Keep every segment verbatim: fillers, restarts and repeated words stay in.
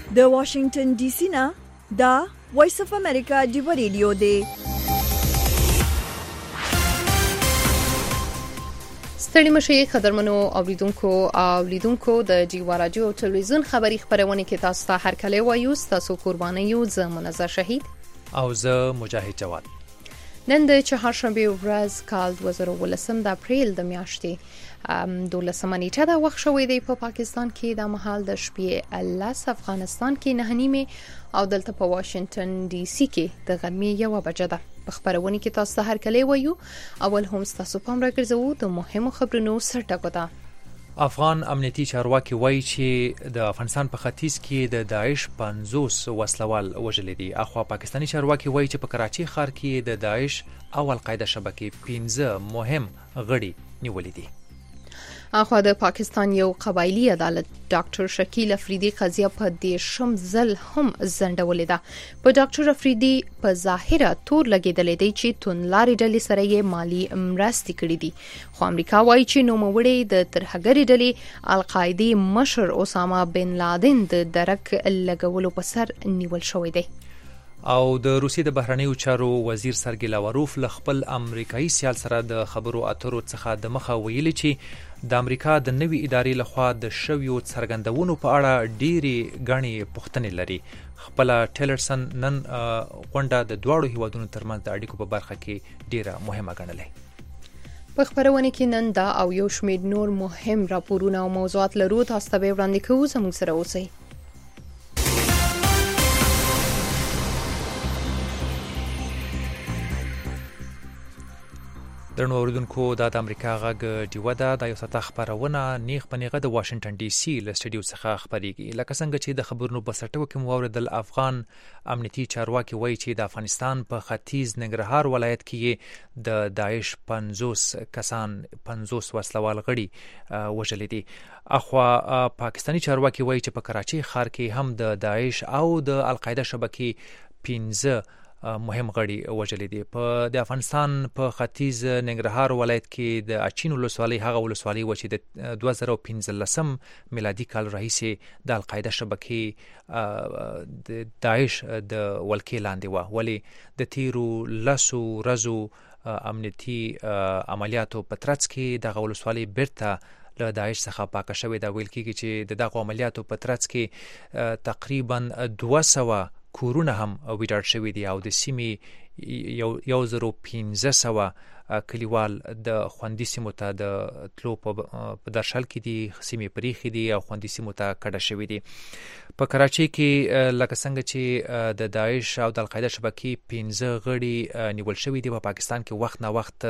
د واشنگټن ډي سي نه دا وایس اف امریکا دی ریډیو دی. ستړي مشي قدرمنو اوریدونکو او لیدونکو د جیوا رادیو او ټلویزیون خبری خبرونه کې تاسو ته هر کله وایو تاسو قرباني یو ز منزه شهید او زه مجاهد جواد. نن د چهارشنبه ورځ کال دوه زره ولسم د اپریل د میاشتې دولسمه نیټه د وخت شوې دی په پاکستان کې د مهال د شپې لس، افغانستان کې نه نیمه او دلته په واشنگټن ډي سي کې د غرمې یو بجه ده. په خبرونه کې تاسو ته هر کله وایو اول هم تاسو پام راګرځو د مهمو خبرونو سرټکو ده. افغان امنیتي چارواکي وایي چې د افغانستان په ختیځ کې د داعش پنځوس وسلوال وژل دي. اخوا پاکستاني چارواکي وایي چې په کراچي ښار کې د داعش او القاعده شبکې پنځه مهم غړي نیولې دي. اخوا د پاکستان یو قبایلی عدالت ډاکټر شکیل افریدي قضیه په دیشم ځل هم ځنډولې ده. په ډاکټر افریدي په ظاهره تور لګیدلې دی چې تونلاري ډلې سره یې مالی مرستې کړې دي، خو امریکا وایي چې نوموړی د ترهګري ډلې القاعده مشر اسامه بن لادن د درک لګولو په سر نیول شوی دی. او د روسیې د بهرنیو چارو وزیر سرګی لاوروف له خپل امریکایي سیال سره د خبرو اترو څخه د مخه ویلي چې د امریکا د نوي ادارې لخوا د شویو څرګندونو په اړه ډېری غني پوښتنې لري. خپل ټیلرسن نن غونډه د دواړو هیوادونو ترمنځ د اړیکو په برخه کې ډیره مهمه ګڼلې. په خبرونه کې نن دا او یو شمېر نور مهم راپورونه او موضوعات لرو، تاسو ته وړاندې کوو، زموږ سره اوسئ. درنو اوریدونکو دا د امریکا غږ ډیوه ده. دا یو ساعته خبرونه نیغ په نیغه د واشنگټن ډي سي له سټډیو څخه خبريږي. لکه څنګه چې د خبرونو په سرټکو کې مو اوریدل، افغان امنیتي چارواکي وایي چې د افغانستان په ختیځ ننګرهار ولایت کې د داعش پنځوس کسان پنځوس وسلوال غړي وژل دي. اخوا پاکستاني چارواکي وایي چې په کراچي ښار کې هم د داعش او د القاعده شبکې پنځه مهم غړي وژل دي. په د افغانستان په ختیځ ننګرهار ولایت کې د اچین ولسوالۍ هغه ولسوالۍ و چې د دوه زره پنځلسم میلادي کال راهیسې د القاعده شبکې د داعش د ولکې لاندې و، ولی د تیرو لسو ورځو امنیتي عملیاتو په ترڅ کې دغه ولسوالۍ بیرته له داعش څخه پاکه شوې ده. ویل کېږي چې د دغه عملیاتو په ترڅ کې تقریبا دوه سوه کورونه هم ویجاړ شوي دي او د سیمې یو یو زرو پنځه سوه کلیوال د خوندي سیمو ته د تلو په درشل کې دي، سیمې پریخي دي او خوندي سیمو ته کډه شوي دي. په کراچۍ کې لکه څنګه چې د داعش او د القاعده شبکې پنځه غړي نیول شوي دي، په پاکستان کې وخت نه وخت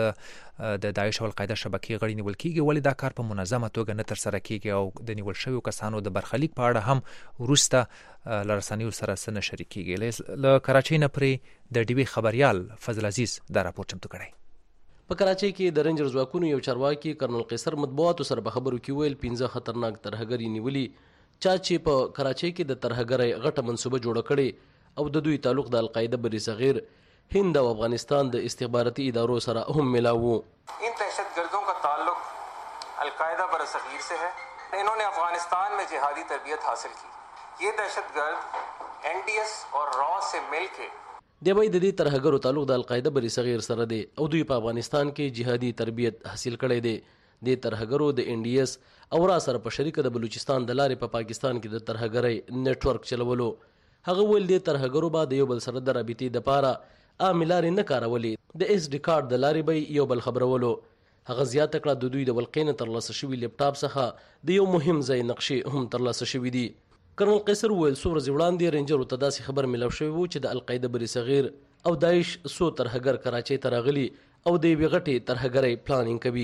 د داعش او القاعده شبکې غړي نیول کیږي، ولې دا کار په منظمه توګه نه ترسره کیږي او د نیول شویو کسانو د برخلیک په اړه هم وروسته لرسنیو سره سره شریکيږي. له کراچۍ نه پرې د ډیوی خبريال فضل عزیز دا راپور چمتو کړی. په کراچۍ کې د رینجر ځواکونو یو چارواکي کرنل قیصر مطبوعاتو سره په خبرو کې ویل پنځه خطرناک ترهګري نیولي، چا چې په کراچۍ کې د ترهګرۍ غټه منصوبه جوړه کړې او د دوی تعلق د القاعده بری صغیر، هند او افغانستان د استخباراتي ادارو سره هم ملاو. ان دہشت گردوں کا تعلق القاعدہ بر صغیر سے ہے. انہوں نے افغانستان میں جہادی تربیت حاصل کی. یہ دہشت گرد این ڈی ایس اور را سے مل کے دی وای د دې ترهګرو تعلق د القاعده بری صغیر سره دی او دوی په افغانستان کې جهادي تربیت حاصل کړي دي. د ترهګرو د این ډي ایس او را سره په شریکه د بلوچستان د لارې په پا پاکستان کې د ترهګرۍ نت ورک چلولو. هغه ول د ترهګرو بعد یو بل سره د رابطې د پاره عاملاري نه کارولې، د اس ډي کارت د لارې به یو بل خبرولو. هغه زیاته کړه د دوی د ولقین ترلاسه شوی لپټاپ څخه د یو مهم ځای نقشې هم ترلاسه شوې دي. کرنل قیصر ویل څو ورځې وړاندې رینجرو ته داسې خبر ملو شوی و چې د القاعده بری صغیر او داعش سو ترهګر کراچۍ ته راغلي او د یوې غټې ترهګرۍ پلانینګ کوي.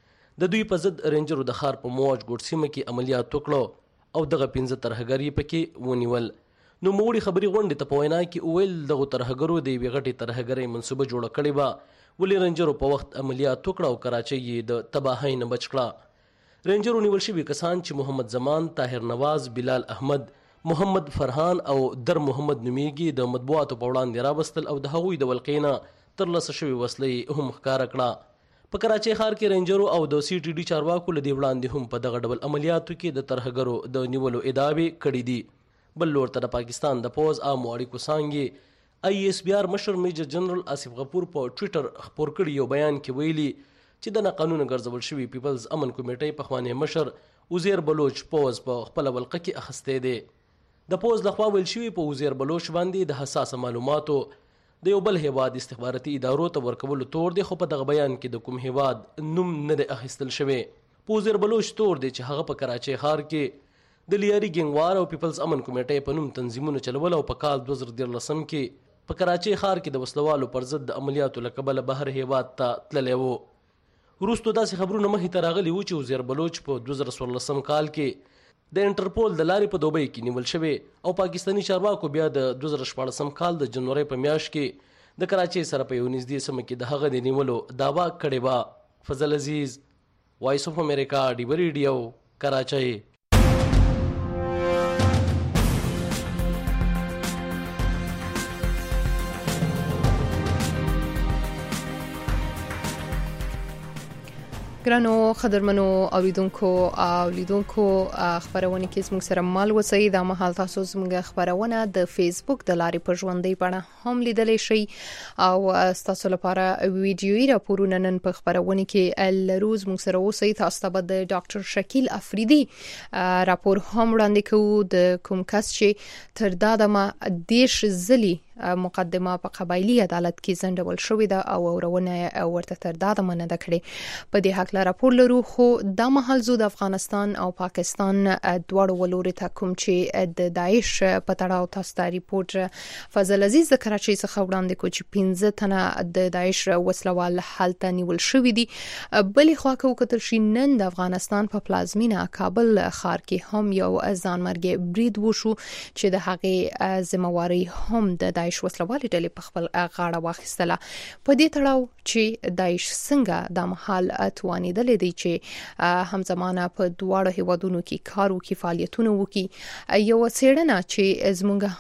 د دوی په ضد رینجرو د ښار په موج ګوټ سیمه کې عملیات وکړو او دغه پنځه ترهګر یې پکې ونیول. نو موړي خبري غونډې ته په وینا کې ویل دغه ترهګرو د یوې غټې ترهګرۍ منصوبه جوړه کړې وه، ولې رینجرو په وخت عملیات وکړه او کراچۍ یې د تباهۍ نه بچ کړه. رینجرو نیول شوي کسان چې محمد زمان، طاهر نواز، بلال احمد، محمد فرحان او در محمد نومیږي د مطبوعاتو په وړاندې راوستل او د هغوی د ولقینا ترلاسه شوی وسلې هم ښکاره کړه. په کراچۍ ښار کې رینجرو او د سی ټي ډي چارواکو له دې وړاندې هم په دغه ډول عملیاتو کې د ترهګرو د نیولو ادعاوې کړې دي. بل لور ته د پاکستان د پوز عامو اړیکو څانګې آی ایس بي آر مشر میجر جنرال آصف غفور په ټویټر خپور کړي یو بیان کې ویلي چې د ناقانونه ګرځول شوي پیپلز امن کمیټې پخوانی مشر وزیر بلوچ پوز په خپل ولقه کې اخیستی دی. د پوز لخوا ویل شوي په وزیر بلوچ باندې د حساسه معلوماتو د یو بل هیواد استخباراتي ادارو ته ورکولو تور دی، خو په دغه بیان کې د کوم هیواد نوم نه دی اخیستل شوی. په وزیر بلوچ تور دی چې هغه په کراچۍ ښار کې د لیاري ګینګوار او پیپلز امن کمیټې په نوم تنظیمونه چلول او په کال دوه زره دیارلسم کې په کراچۍ ښار کې د وسلوالو پر ضد د عملیاتو له کبله بهر هیواد ته تللی و. وروسته داسې خبرونه مخې ته راغلي وو چې وزیر بلوچ په دوه زره څوارلسم کال کې د انټرپول د لارې په دوبۍ کې نیول شوی او پاکستاني چارواکو بیا د دوه زره شپاړسم کال د جنورۍ په میاشت کې د کراچۍ سره په یو نږدې سیمه کې د هغه د نیولو دعوا کړې وه. فضل عزیز، وایس اف امریکا، ډیوه ریډیو، کراچۍ. ګرانو خدرمنو اوریدونکو او لیدونکو خبرونه کې زموږ سره مال وسئ. دا مهال تاسو زموږ خبرونه د فیسبوک د لارې په ژوندۍ بڼه هم لیدلی شئ او تاسو لپاره ویډیويي راپورونه نن په خبرونه کې لرو. زموږ سره اوسئ. تاسو ته د ډاکټر شکیل افریدي راپور هم وړاندې کوو، د کوم کس چې تر دا دمه دیش زلی مقدمه په قبایلی عدالت کې ځنډول شوې ده او اورونه ورته تر دا دمه نه ده کړې. په دې حق راپور لرو، خو دا مهال زو د افغانستان او پاکستان دواړو ولوري ته کوم چې د داعش په تړاو تاسو ته ریپورت فضل عزیز د کراچۍ څخه وړاندې کو چې پنځه تنه د داعش وسلوال هلته نیول شوې دي. بلې خوا کې وکتل شي نن د افغانستان په پلازمینه کابل ښار کې هم یو ځانمرګي برید وشو چې د هغې ذمہواری هم د داعش وسلوالې ډلې په خپل غاړه واخیستله. په دې تړاو چې داعش څنګه د محل توانیدل دي چې همزمانه په دواړو هیوادونو کې کار وکړي، فعالیتونه وکړي. یو څېړنه چې زموږ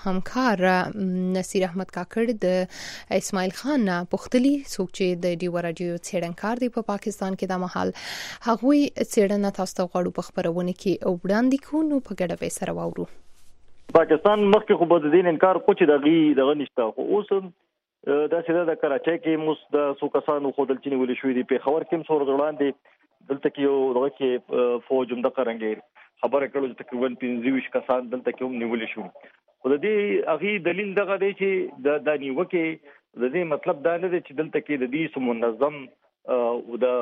همکار نصیر احمد کاکړ د اسماعیل خان نه پوښتلي، څوک چې د ډیو رادیو څېړنکار دی په پاکستان کې د محل، هغوی څېړنه تاسو ته غواړو په خبرونه کې وړاندې کوو. نو په ګډه به سره واورو. پاکستان مخکې خو به د دین انکار کو چې دغه دغه نشته، خو اوس دا سیده د کراچۍ کې موس د څو کسانو خو دلته نیول شوې دي. پیښور کې هم څو ورځې وړاندې دلته کې یو دغه کې فوج هم دغه رنګې خبره کړو چې تقریبا پنځه ویشت کسان دلته کې هم نیول شو. خو د دې هغې دلیل دغه دی چې د د نیوکې د دې مطلب دا نه دی چې دلته کې د دې منظم او د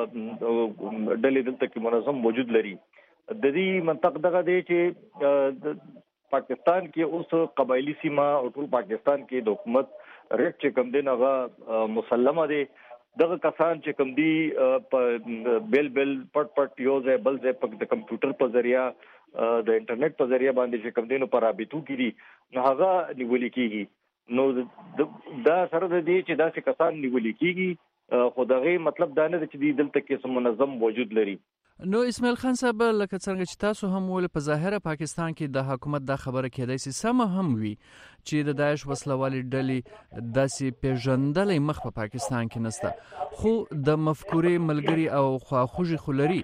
ډلې دلته کې منظم وجود لري. د دې منطق دغه دی چې پاکستان کې اوس قبایلی سیمه او ټول پاکستان کې د حکومت ریټ چې کم دی هغه مسلمه دی. دغه کسان چې کم دی په بیل بیل پټ پټ یو ځای بل ځای په د کمپیوټر په ذریعہ د انټرنیټ په ذریعہ باندې چې کم دی نو پر رابطو کې دي نو هغه نیول کېږي. نو دا سره د دې چې داسې کسان نیول کېږي، خو دغه مطلب دا نه دی چې دلته کې منظم وجود لري. نو اسماعیل خان صاحب، لکه څنګه چې تاسو هم ول په ظاهره پاکستان کې د حکومت د خبره کېدای سي سم هم وي چې د داعش وسلوالې ډلې داسې پیژندلې مخ په پاکستان کې نسته، خو د مفکورې ملګری او خواخوږي خلري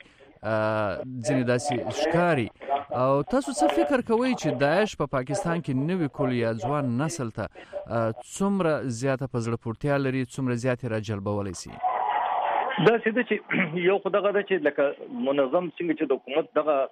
ځینې داسې ښکاري. او تاسو څه فکر کوئ چې داعش په پاکستان کې نوې کول یا ځوان نسل ته څومره زیاته په زړه پورتیا لري، څومره زیاتې راجلبولی سي؟ دا سیده چې یو خو دغه ده چې لکه منظم څنګه چې د حکومت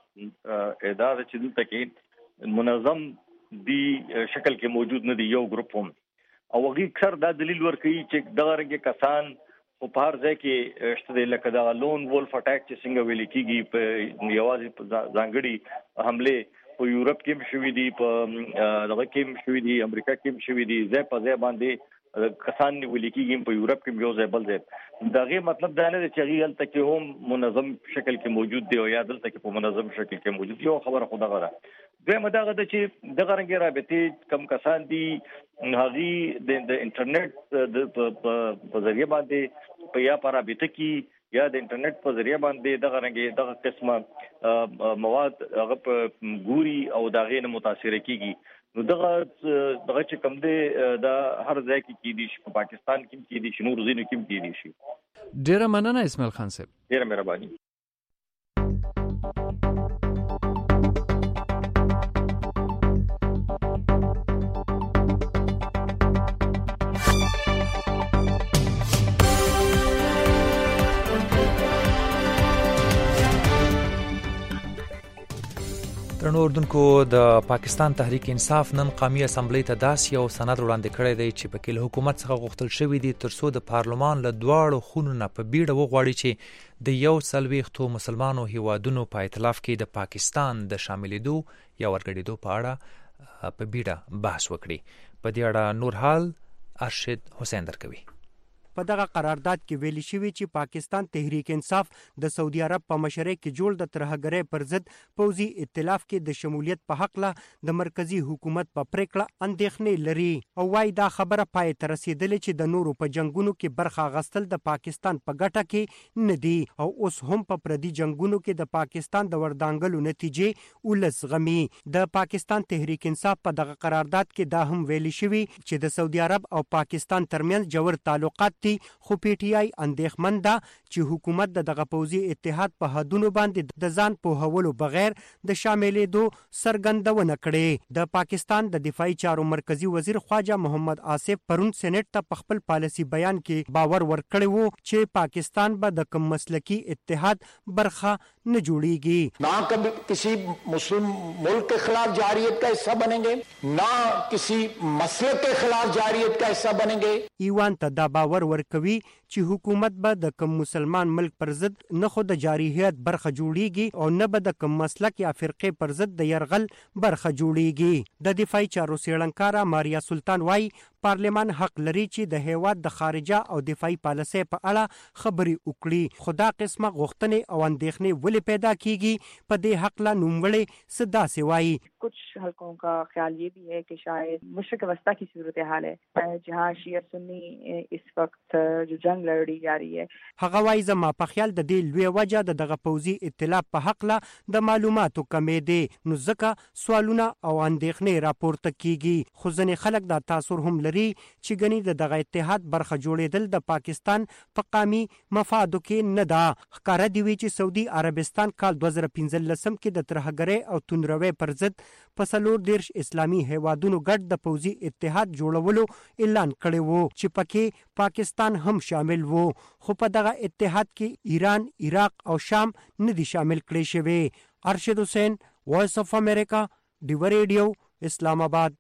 دغه اداره چې دلته کې منظم دی شکل کې موجود نه دی یو ګروپ هم، او هغوی اکثر دا دلیل ورکوي چې دغه رنګه کسان خو په هر ځای کې شته دی، لکه دغه لون وولف اټاک چې څنګه ویل کېږي په یوازې په ځانګړي حملې په یورپ کې هم شوي دي، په دغه کې هم شوي دي، امریکا کې هم شوي دي، ځای په ځای باندې کسان نیول کېږي په یورپ کې یو ځای بل ځای. دغه مطلب دا نه دی چې هغوی هلته کې هم منظم شکل کې موجود دی او یا دلته کې په منظم شکل کې موجود دی. یو خبره خو دغه ده. دویمه دغه ده چې دغه رنګې رابطې کم کسان دي هغوی د انټرنیټ په ذریعه باندې په یا په رابطه کې یا د انټرنیټ په ذریعه باندې دغه رنګې دغه قسمه مواد هغه په ګوري او د هغې نه متاثره کېږي. نو دغه دغه چې کوم دی دا هر ځای کې کېدی شي، په پاکستان کې هم کېدی شي، نور ځینو کې هم کېدی شي. ډېره مننه اسماعیل خان صاحب. ډېره مهرباني. درنو اردوونکو د پاکستان تحریک انصاف نن قومي اسمبلی ته داسې یو سند وړاندې کړی دی چې پکې له حکومت څخه غوښتل شوی دی ترڅو د پارلمان له دواړو خونو نه په بیړه وغواړي چې د یو څلوېښتو مسلمانو هیوادونو په ائتلاف کې د پاکستان د شاملېدو یا ورګډېدو په اړه په بیړه بحث وکړي. په دې اړه نور حال ارشد حسین درکوي. په دغه قرارداد کې ویلي شوی چې پاکستان تحریک انصاف د سعودي عرب په مشرۍ کې جوړ د ترهګرۍ پر ضد پوځي ائتلاف کې د شمولیت په حق له د مرکزی حکومت په پریکړه اندېښنې لري او وايي دا خبره پای ته رسیدلې چې د نورو په جنگونو کې برخه اخیستل د پاکستان په ګټه کې نه دي او اوس هم په پردي جنگونو کې د پاکستان د وردانګلو نتیجې ولس غمي. د پاکستان تحریک انصاف په دغه قرارداد کې دا هم ویلي شوی چې د سعودي عرب او پاکستان ترمنځ جوړ تعلقات خو پی ټی آی اندېښمن ده چې حکومت د دغه پوځي اتحاد په حدونو باندې د ځان پوهولو بغیر د شاملېدو څرګندونه کړې. د پاکستان د دفاعي چارو مرکزی وزیر خواجه محمد آصف پرون سېنات ته په خپل پالیسي بیان کې باور ورکړی وو چې پاکستان به د کم مسلکی اتحاد برخه نه جوړیږي. ना कभी किसी मुस्लिम मुल्क के खिलाफ जारियत का हिस्सा बनेंगे, ना किसी मसलक के खिलाफ जारियत का हिस्सा बनेंगे. ایوان ته دا باور ورکوي چې حکومت به د کم مسلمان ملک پر ضد نه خو د جارحیت برخه جوړیږي او نه به د کم مسلک یا فرقې پر ضد د يرغل برخه جوړیږي. د دفاعي چارو څېړنکاره ماریا سلطان وايي پارلمان حق لري چې د هیواد د خارجه او دفاعي پالیسۍ په اړه خبرې وکړي. خو دا قسمه غوښتنې او اندېښنې ولې پیدا کیږي؟ په دې حق لا نوموړی څه داسې وايي. कुछ हलकों का ख्याल ये भी है कि शायद मशरक़ वस्ता की सूरत हाल है जहाँ शिया सुन्नी इस वक्त जो जंग लड़ी जा रही है. هغه وايي زما په خیال د دې لوی وجه د دغه پوځي ائتلاف په حق لا د معلوماتو کمې دي نو ځکه سوالونه او اندېښنې راپورته کیږي. خو ځینې خلک دا تاثر هم لري چې ګنې د دغه اتحاد برخه جوړېدل د پاکستان په قامي مفادو کې نه ده. ښکاره دی وی چې سعودي عربستان کال دوه زره پنځلسم کې د ترهګرۍ او توندروي پر ضد په څلور دېرش اسلامي هیوادونو ګډ د پوځي اتحاد جوړولو اعلان کړی وو چې پکې پاکستان هم شامل وو. خو په دغه اتحاد کې ایران، عراق او شام نه دي شامل کړي شوی. ارشد حسین، وائس اف امریکا، ډیو ریډیو، اسلام آباد.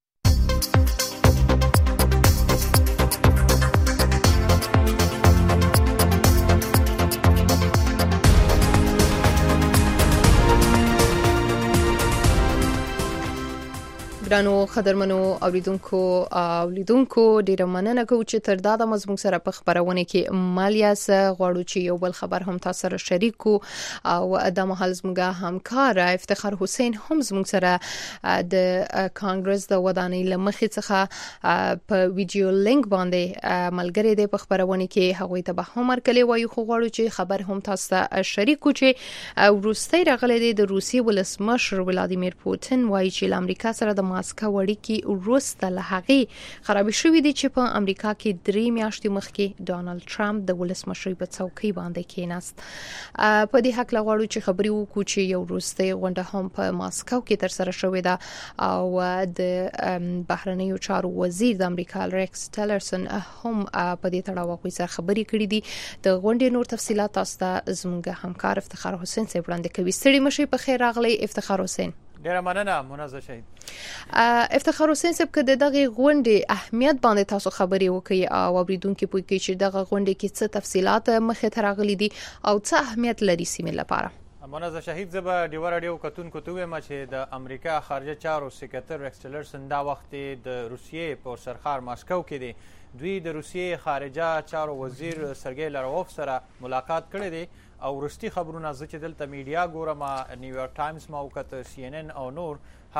ګرانو قدرمنو اوریدونکو او لیدونکو ډیره مننه کوم چې تر دا د مزمون سره په خبرونه کې مالیاس غواړو چې یو بل خبر هم تاسو سره شریکو او د محل زموږه همکار افتخار حسین هم زموږ سره د کانګرس د ودانۍ لمخې څخه په ویډیو لینک باندې ملګری دی په خبرونه کې هغه ته به هم ورکلې وایو خو غواړو چې خبر هم تاسو ته شریکو چې وروستي راغلي دی د روسیې ولسمشر ولادیمیر پوتین وایي چې امریکا سره د ماسکو وړيکي وروسته له هغه خراب شوې دي چې په امریکا کې درې میاشتې مخکې ډونالد ټرمپ د ولسمشرۍ په څوکۍ باندې کېناست. په دې حق لغواړو چې خبري وکړو چې یو وروستي غونډه هم په ماسکو کې تر سره شوې ده او د بهرنیو چارو وزیر د امریکا ریکس ټیلرسن هم په دې تړاو کوي سره خبري کړې دي. د غونډې نور تفصيلات تاسو ته زموږ همکار افتخار حسین صاحب وړاندې کوي. ستړي مشي په خیر راغلی افتخار حسین. ډیره مننه منازه شهید. افتخار حسین صاحب که د دغه غونډې اهمیت باندې تاسو خبرې وکړي او اوریدونکو پوه کړي چې دغه غونډې کې څه تفصيلات مخې ته راغلي دي او څه اهمیت لري سیمه لپاره. منازه شهید زبا ډیو رادیو کتونکو ته وایم چې د امریکا خارجه چارو سکرټر ریکس ټیلرسن دا وخت د روسیې په سرخار ماسکو کې دی. دوی د روسیې خارجه چارو وزیر سرګی لاروف سره ملاقات کړی دی او ورستي خبرونه زه چې دلته میډیا ګورم نیویارک ټایمز ما وکړه سی ان ان او نور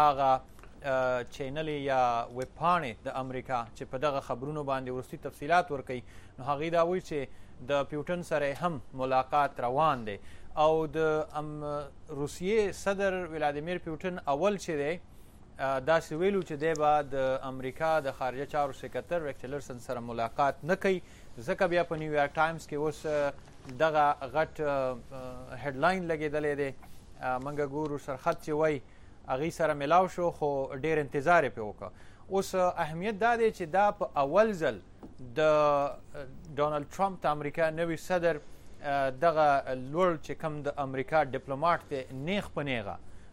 هغه چینل یا ویب پاڼې د امریکا چې په دغه خبرونو باندې ورستي تفصيلات ورکړي نو هغه دا وایي چې د پیوټن سره هم ملاقات روان دی او د روسیې صدر ولادیمیر پیوټن اول چې دی دا سویلو چې دی به د امریکا د خارجه چارو سکرټر ریکس ټیلرسن سره ملاقات نه کوي ځکه بیا په نیویارک ټایمز کې اوس دغه غټ هډلاین لګیدلې دی منګه ګورو سرخط چې وای هغه سره ملاو شو خو ډیر انتظار یې وکړ. اوس اهمیت دا دی چې دا په اول ځل د ډونالد ټرمپ د امریکا نوی صدر دغه لوړ چې کوم د امریکا ډیپلوماټ دی نیغ په نیغه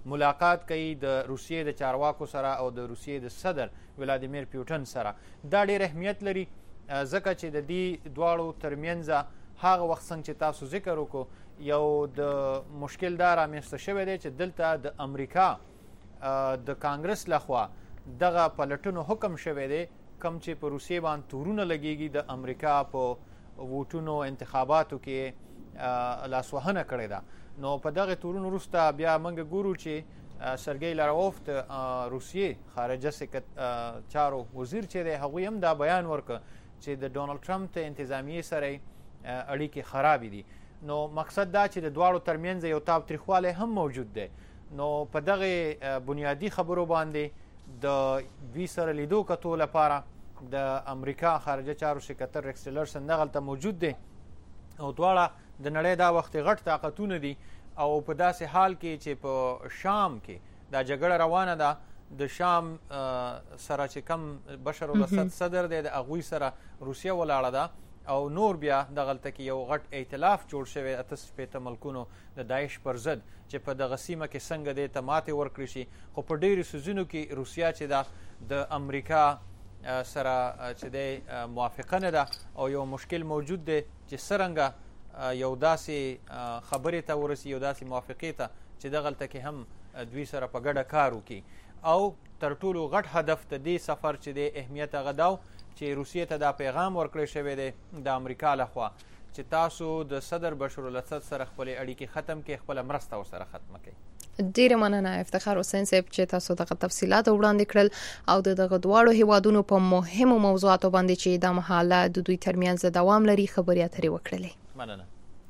ملاقات کوي د روسیې د چارواکو سره او د روسیې د صدر ولادیمیر پیوټن سره. دا ډېر اهمیت لري ځکه چې د دې دواړو ترمنځ هغه وخت څنګه چې تاسو ذکر وکړو یو د مشکل دا رامنځته شوی دی چې دلته د امریکا د کانګرس لخوا دغه پلټنو حکم شوی دی کوم چې په روسیې باندې تورونه لګیږي د امریکا په ووټونو انتخاباتو کې لاسوهنه کړې ده. نو په دغه تورونو وروسته بیا موږ ګورو چې سرګی لاروف د روسیې خارجه چارو وزیر چې دی هغوی هم دا بیان ورکړ چې د ډونالډ ټرمپ ته انتظامیې سره اړیکې خرابې دي. نو مقصد دا چې د دواړو ترمنځ یو تاب تریخوالی هم موجود دی. نو په دغه بنیادی خبرو باندې د دوی سره لیدو کتو لپاره د امریکا خارجه چارو سکرتر ریکس ټیلرسن دغلته موجود دی او دواړه د نړۍ دا وخت غټ طاقتونه دي او په داسې حال کې چې په شام کې دا جګړه روانه ده د شام سره چې کم بشر الاسد صدر دی د هغوی سره روسیه ولاړه ده او نور بیا دغلته کې یو غټ ائتلاف جوړ شوی اته شپېته ملکونو د داعش پر ضد چې په دغه سیمه کې څنګه دی ته ماتې ورکړي شي. خو په ډېرو څیزونو کې روسیه چې ده د امریکا سره چې دی موافقه نه ده او یو مشکل موجود دی چې څرنګه یو داسې خبرې ته ورسي یو داسې موافقې ته چې دغلته کې هم دوی سره په ګډه کار وکړي. او تر ټولو غټ هدف د دې سفر چې دی اهمیت هغه دا چې روسیې ته دا پیغام ورکړی شوی دی د امریکا لخوا چې تاسو د صدر بشر الاسد سره خپلې اړیکې ختم کړئ، خپله مرسته ورسره ختمه کړئ. ډیره مننه افتخار حسین صاحب چې تاسو دغه تفصیلات وړاندې کړل او د دغه دواړو هیوادونو په مهمو موضوعاتو باندې چې د مهاله د دوی ترمنځ دوام لري خبرې اترې وکړلې. مننه.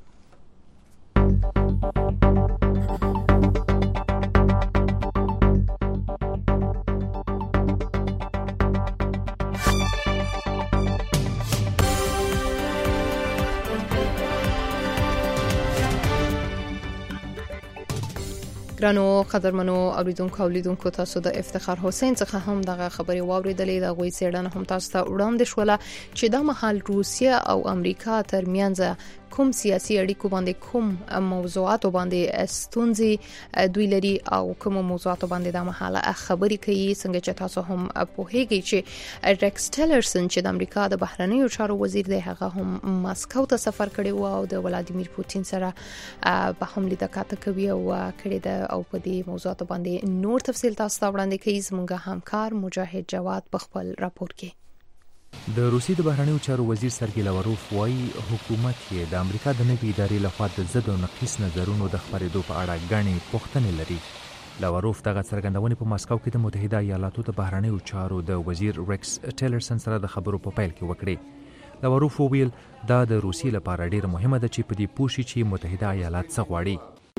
ګرانو قدرمنو اوریدونکو او لیدونکو تاسو د افتخار حسین څخه هم دغه خبرې واوریدلې. د غوي څېړنه هم تاسو ته وړاندې شوله چې د مهال روسیه او امریکا ترمنځ کوم سیاسي اړیکو باندې کوم موضوعات باندې ستونزې دوی لري او کوم موضوعات باندې د مهاله خبرې کوي. څنګه چې تاسو هم پوهیږئ چې ریکس ټیلرسن چې د امریکا د بهرنیو چارو وزیر دی هغه هم ماسکو ته سفر کړی و او د ولادیمیر پوتین سره په هم لیدکاته کوي او کړی ده او په دې موضوعات باندې نور تفصیل تاسو ته وړاندې کوي زموږ همکار مجاهد جواد په خپل راپور کې. د روسیې د بهرنیو چارو وزیر سرګی لاوروف وايي حکومت یې د امریکا د نوي ادارې لخوا د ضد او نقیص نظرونو د خپرېدو په اړه ګڼې پوښتنې لري. لاوروف دغه څرګندونې په ماسکو کې د متحده ایالاتو د بهرنیو چارو د وزیر ریکس ټیلرسن سره د خبرو په پیل کې وکړې. لاوروف وویل دا د روسیې لپاره ډېره مهمه ده چې په دې پوه شي چې متحده ایالات څه غواړي.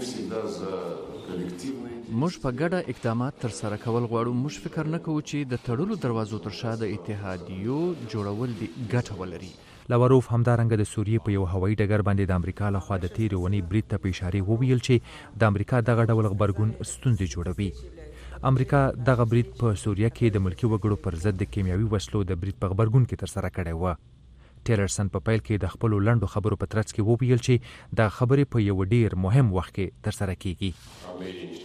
موږ په ګډه اقدامات تر سره کول غواړو. موږ فکر نه کوو چې د تړلو دروازو تر شا د اتحادیو جوړول دي ګټه ولري. لاوروف همدارنګه د سوریې په یو هوایي ډګر باندې د امریکا لخوا د تیرې ونې برید ته په اشاره وویل چې د امریکا دغه ډول غبرګون ستونزې جوړوي. امریکا دغه برید په سوریه کې د ملکي وګړو پر ضد د کیمیاوي وسلو د برید په غبرګون کې تر سره کړی و. ټیلرسن په پیل کې د خپلو لنډو خبرو په ترڅ کې وویل چې دا خبرې په یو ډیر مهم وخت کې تر سره کیږي.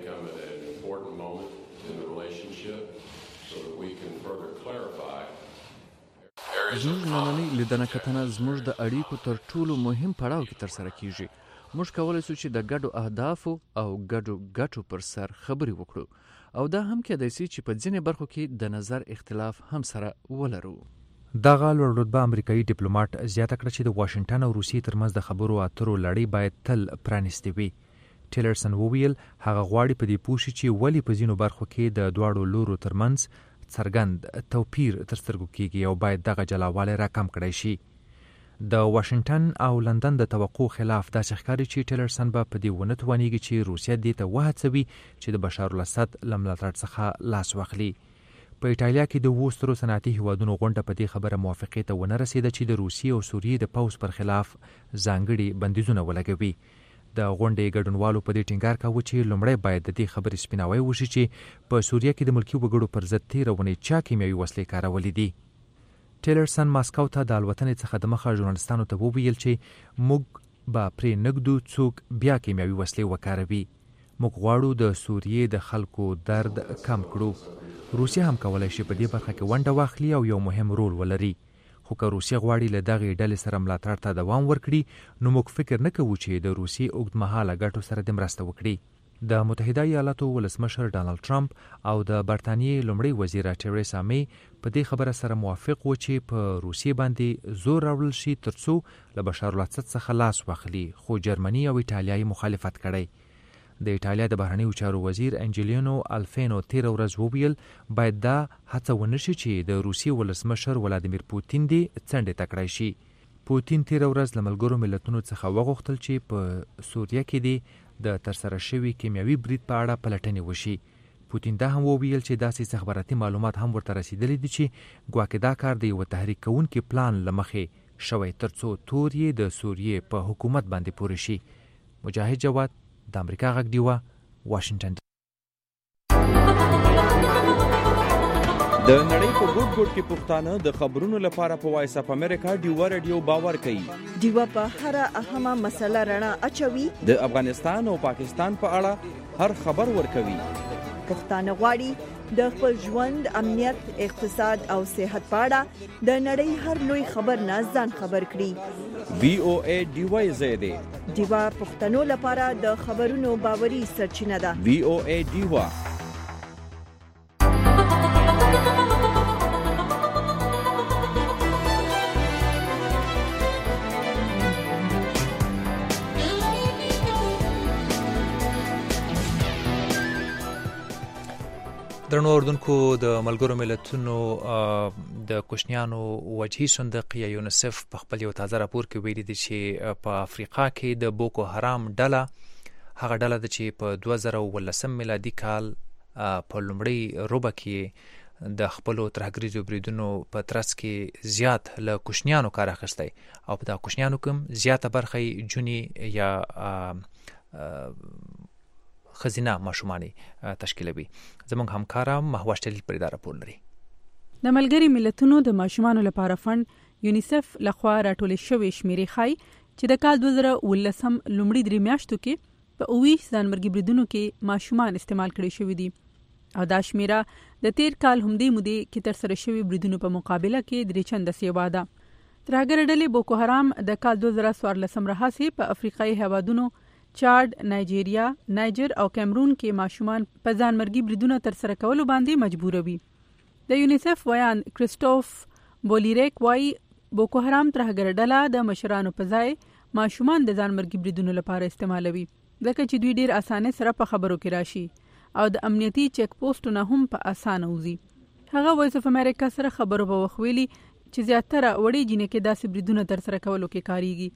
زموږ نننۍ لیدنه کتنه زموږ د اړیکو تر ټولو مهم پړاو کې تر سره کیږي. موږ کولی شو چې د ګډو اهدافو او ګډو ګټو پر سر خبرې وکړو او دا هم کېدای شي چې په ځینې برخو کې د نظر اختلاف هم سره ولرو. دغه لوړ رتبه امریکایي ډیپلوماټ زیاته کړه چې د واشنگټن او روسیې ترمنځ د خبرو اترو لړۍ باید تل پرانیستې وي. ټیلرسن وویل هغه غواړي په دې پوه شي چې ولې په ځینو برخو کې د دواړو لورو ترمنځ څرګند توپیر تر سترګو کېږي او باید دغه جلاوالی راکم کړی شي. د واشنگټن او لندن د توقع خلاف داسې ښکاري چې ټیلرسن به په دې ونه توانیږي چې روسیه دې ته وهڅوي چې د بشار الاسد له ملاتړ څخه لاس واخلي. په ایټالیا کې د اوو سترو صنعتي هیوادونو غونډه په دې خبره موافقې ته ونه رسېده چې د روسیې او سوریې د پوځ پر خلاف ځانګړي بندیزونه ولګوي. د غونډې ګډونوالو په دې ټینګار کاوه چې لومړی باید د دې خبرې سپیناوی وشي چې په سوریه کې د ملکي وګړو پر ضد تېره اونۍ چا کیمیاوي وسلې کارولې دي. ټیلرسن ماسکو ته د الوتنې څخه د مخه ژورنالستانو ته وویل چې موږ به پرې نږدو څوک بیا کیمیاوي وسلې وکاروي. موږ غواړو د سوریې د خلکو درد کم کړو. روسیه هم کولای شي په دې برخه کې ونډه واخلي او یو مهم رول ولري. خو که روسیه غواړي له دغې ډلې سره ملاتړ ته دوام ورکړي نو موږ فکر نه کوو چې د روسیې اوږدمهاله ګټو سره د مرسته وکړي. د متحده ایالاتو ولسمشر ډانلډ ټرمپ او د برټانیې لومړۍ وزیره ټریسا می په دې خبره سره موافق و چې په روسیې باندې زور راوړل شي ترڅو له بشار الاسد څخه لاس واخلي، خو جرمني او ایټالیا یې مخالفت کړی. د ایټالیا د بهرنیو چارو وزیر انجلیانو الفینو تیر ورځ وویل باید دا هڅه ونه شي چې د روسیې ولسمشر ولادیمیر پوتین دی څنډې ته کړی شي. پوتین تیر ورځ له ملګرو ملتونو څخه وغوښتل چې په سوریه کې دی د ترسره شوي کیمیاوي برید په اړه پلټنې وشي. پوتین دا هم وویل چې داسې استخباراتي معلومات هم ورته رسیدلي دي چې ګواکې دا کار د یوه تحریک کوونکي پلان له مخې شوی ترڅو تور یې د سوریې په حکومت باندې پورې شي. مجاهد جواد د امریکا غږ ډیوه واشنگټن. د نړۍ په ګوټ ګوټ کې پښتانه د خبرونو لپاره په وایس اف امریکا ډیوه رادیو باور کوي. ډیوه په هر اهمه مسله رڼا اچوي. د افغانستان او پاکستان په اړه هر خبر ورکوي. پښتانه غواړي د خپل ژوند، امنیت، اقتصاد او صحت په اړه د نړۍ هر لوی خبر نه ځان خبر کړي. وی او ای ډیوه زیاده ډیوه پښتنو لپاره د خبرونو باوري سرچینه ده. وی او ای ډیوه درنو اردوونکو، د ملګرو ملتونو د کوچنیانو وجهي صندوق یا یونیسف په خپل یو تازه راپور کې ویلي دي چې په افریقا کې د بوکو حرام ډله هغه ډله ده چې په دوه زره اوولسم میلادي کال په لومړۍ روبه کې د خپلو ترهګریزو بریدونو په ترڅ کې زیات له کوچنیانو کار اخیستی او په دا کوچنیانو کوم زیاته برخه یې جونې یا خزینه ماشومانی تشکیلوي. زموږ همکاره مهوش جلیل پر دا راپور لري. د ملګري ملتونو د ماشومانو لپاره فند یونیسف لخوا راټولې شوې شمیرې ښایي چې د کال دوه زره اوولسم لومړۍ درې میاشتو کې په اووه ځانمرګي بریدونو کې ماشومان استعمال کړي شوي دي او دا شمیره د تیر کال همدې مودې کې ترسره شوي بریدونو په مقابله کې درې چنده سیوا ده. ترهګر ډلې بوکو حرام د کال دوه زره څوارلسم راهیسې په افریقایي هیوادونو چاډ، نایجیریا، نایجر او کیمرون کې ماشومان په ځانمرګي بریدونه ترسره کولو باندې مجبوروي. د یونیسف ویان کریسټوف بولیریک وایي بوکو حرام ترهګر ډله د مشرانو په ځای ماشومان د ځانمرګي بریدونو لپاره استعمالوي ځکه چې دوی ډیر اسانه سره په خبرو کې راشي او د امنیتي چیک پوسټونه هم په اسانه وځي. هغه وایس اف امریکا سره خبرو په وخت ویلي چې زیاتره وړي جنکه داسې بریدونه ترسره کولو کې کاریږي.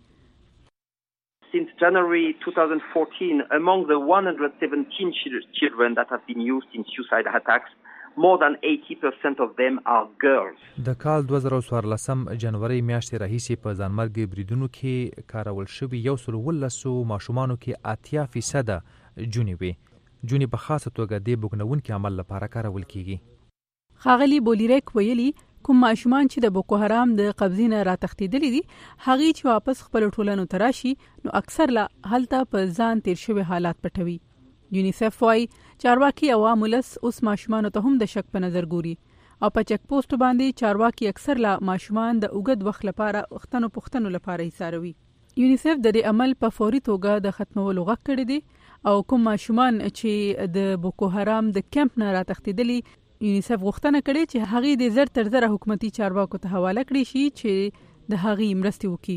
Since January twenty fourteen, among the one hundred seventeen children that have been used in suicide attacks, more than eighty percent of them are girls. د کال دوه زره څوارلسم جنوري میاشتې راهیسې په ځانمرګي بریدونو کې کارول شوي یو سل ولسو ماشومانو کې اتیا فیصده جونې وي. جونې په خاصه توګه د بوږنونکي عمل لپاره کارول کیږي. ښاغلي بولیریک ویلي کوم ماشومان چې د بوکو حرام د قبضې نه راتښتېدلي دي هغې چې واپس خپل ټولنو ته راشي نو اکثر لا هلته په ځان تیر شوي حالات پټوي. یونیسف وایي چارواکي عوام ولس اوس ماشومانو ته هم د شک په نظر ګوري او په چک پوسټ باندې چارواکي اکثر لا ماشومان د اوږد وخت لپاره وختونو پوښتنو لپاره ایساروي. یونیسف د دې عمل په فوري توګه د ختمولو غږ کړی دی او کوم ماشومان چې د بوکو حرام د کیمپ نه راتښتېدلي یونیسف غوښتنه کړې چې هغې د زر تر زره حکومتي چارواکو ته حواله کړي شي چې د هغې مرستې وکړي.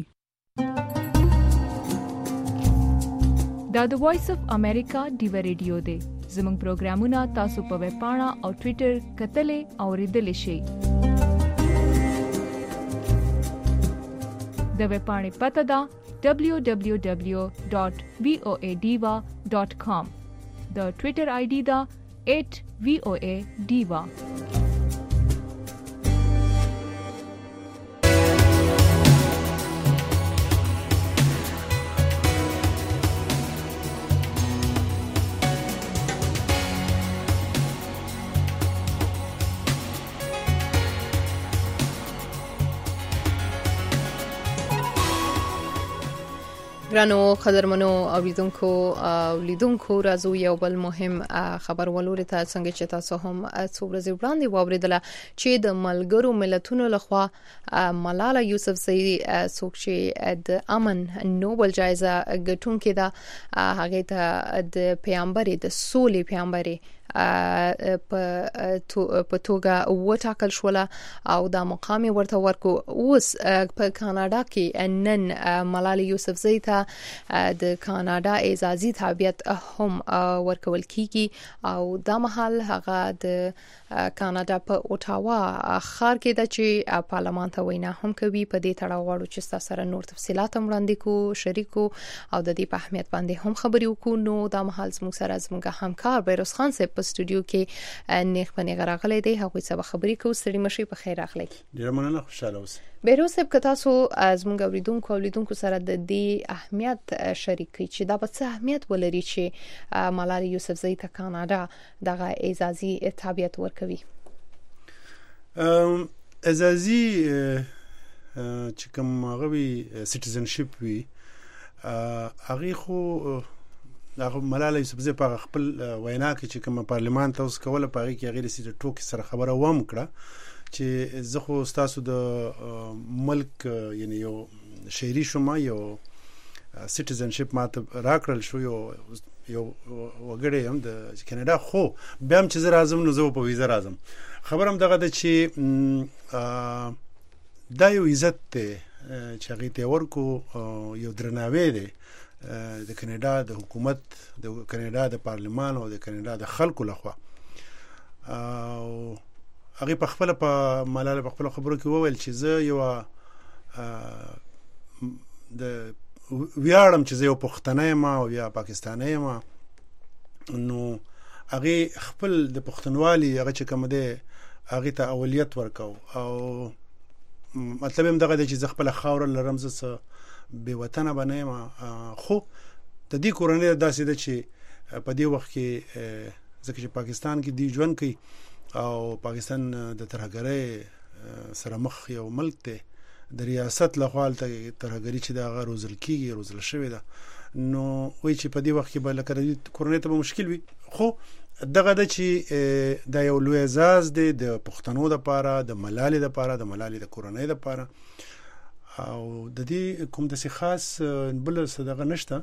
دا د وایس اف امریکا ډیوه ریډیو دی. زموږ پروګرامونه تاسو په ویب پاڼه او ټوئیټر کتلې او اوریدلې شئ. د ویب پاڼې پته ده دبلیو دبلیو دبلیو ډاٹ وی او ای ډیوا ډاٹ کام. د ټوئیټر آی ډي ده ایٹ وی او اے ڈیوا. ګرانو قدرمنو اوریدونکو او لیدونکو راځو یو بل مهم خبر ولوري ته څنګه چې تاسو هم څو ورځې وړاندې واوریدله چې د ملګرو ملتونو لخوا ملاله یوسفزۍ څوک چې د امن نوبل جایزه ګټونکې ده هغه ته د پیغمبري د سولې پیغمبري په توګه وټاکل شوله او دا مقام ورته ورکو. اوس په کاناډا کې نن ملاله یوسفزۍ ته د کاناډا اعزازي تابعیت هم ورکول کیږي او دا مهال هغه د کاناډا په اوټاوا ښار کې د چې پارلمان ته وینا هم کوي. په دې تړاو غواړو چې تاسو سره نور تفصيلات هم وړاندې کو شریکو او د دې په اهمیت باندې هم خبرې وکړو. نو دا مهال زموږ سره زموږ همکار بیروز خان صاحب په استودیو کې نیخ پنې غراغلې دی. هغه څه خبرې کوي. ستړي مشي په خیر اخلي. ډیر مننه خوشاله اوسئ. بیروز صاحب که تاسو زموږ اوریدونکو او لیدونکو سره د دې اهمیت شریک کړئ چې دا به څه اهمیت ولري چې ملاله یوسفزۍ ته کاناډا دغه اعزازي تابعیت ورکوي. اعزازي چې کوم غوي سټیزنشپ وي هغه خو هغه ملاله یوسفزۍ په خپل وینا کې چې کوم پارلمان ته اوس کوله په هغه کې غیر سي ټوک سره خبره ووم کړه چې زه خو تاسو د ملک یعنی یو شهري شوم یو سټیزنشپ ماته راکړل شو یو یو وګړی هم د کاناډا خو بیا هم چې زه راځم نو زه په ویزه راځم. خبرم دغه د چې دا یو عزت دی چې هغه ته ورکو یو درناوی دی د کاناډا د حکومت د کاناډا د پارلمان او د کاناډا د خلکو لخوا. او هغه په خپل په ملاله په خپل خبرو کې وویل چې زه یو د ویاړم چې زه یو پښتنه یم او یا پاکستاني یم. نو هغه خپل د پښتونوالي هغه چې کوم دی هغه ته اولیت ورکاو او مطلب هم دغه چې زه خپل خاور لرم زه به وطن باندې ما خو د دې کورنۍ داسې ده چې په دې وخت کې ځکه چې پاکستان کې دی ژوند کوي او پاکستان د ترهګرۍ سره مخ یو ملک دی د ریاست لخوا ته ترهګری چې دا غو روزل کیږي روزل شوی ده. نو وای چې په دې وخت کې به لکه کورنۍ ته مشکل وي خو دغه د چې د یو لوی اعزاز دی د پښتنو لپاره د ملالې لپاره د ملالې د کورنۍ لپاره او د دې کوم د خاص بل صدقه نشته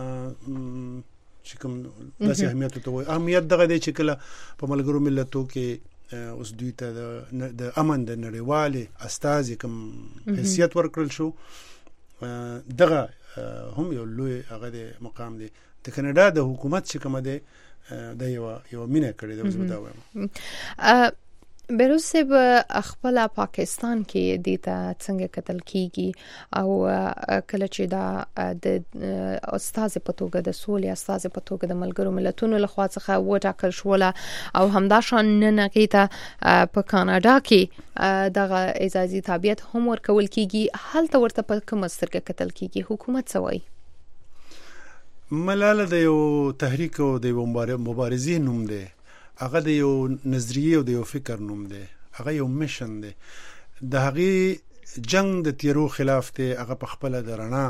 چې کوم د اهمیت ته وایي. اهمیت دغه دی چې کله په ملګرو ملتونو کې اوس دوی ته د امن د نړیوالې استازي کوم حیثیت ورکړل شو دغه هم یو لوی هغه د مقام دی. د کاناډا د حکومت چې کوم دی د یو یو مینه کړې د وزو دا وایم. بیروز صاحب خپل پاکستان کې د تا څنګه قتل کیږي او کله چې دا د استاد په توګه د سولې استاد په توګه د ملګرو ملتونو لخوا څخه وټاکل شوله او همدا شان نن غیته په کاناډا کې دغه اعزازي تابعیت هم ورکول کیږي. هلته ورته په کوم سترګه قتل کیږي حکومت سوای؟ ملاله د یو تحریک او د یو مبارزې نوم دی. هغه د یو نظریه او د یو فکر نوم دی. هغه یو میشن دی. د هغه جنگ د تیرو خلاف دی. هغه په خپل د رڼا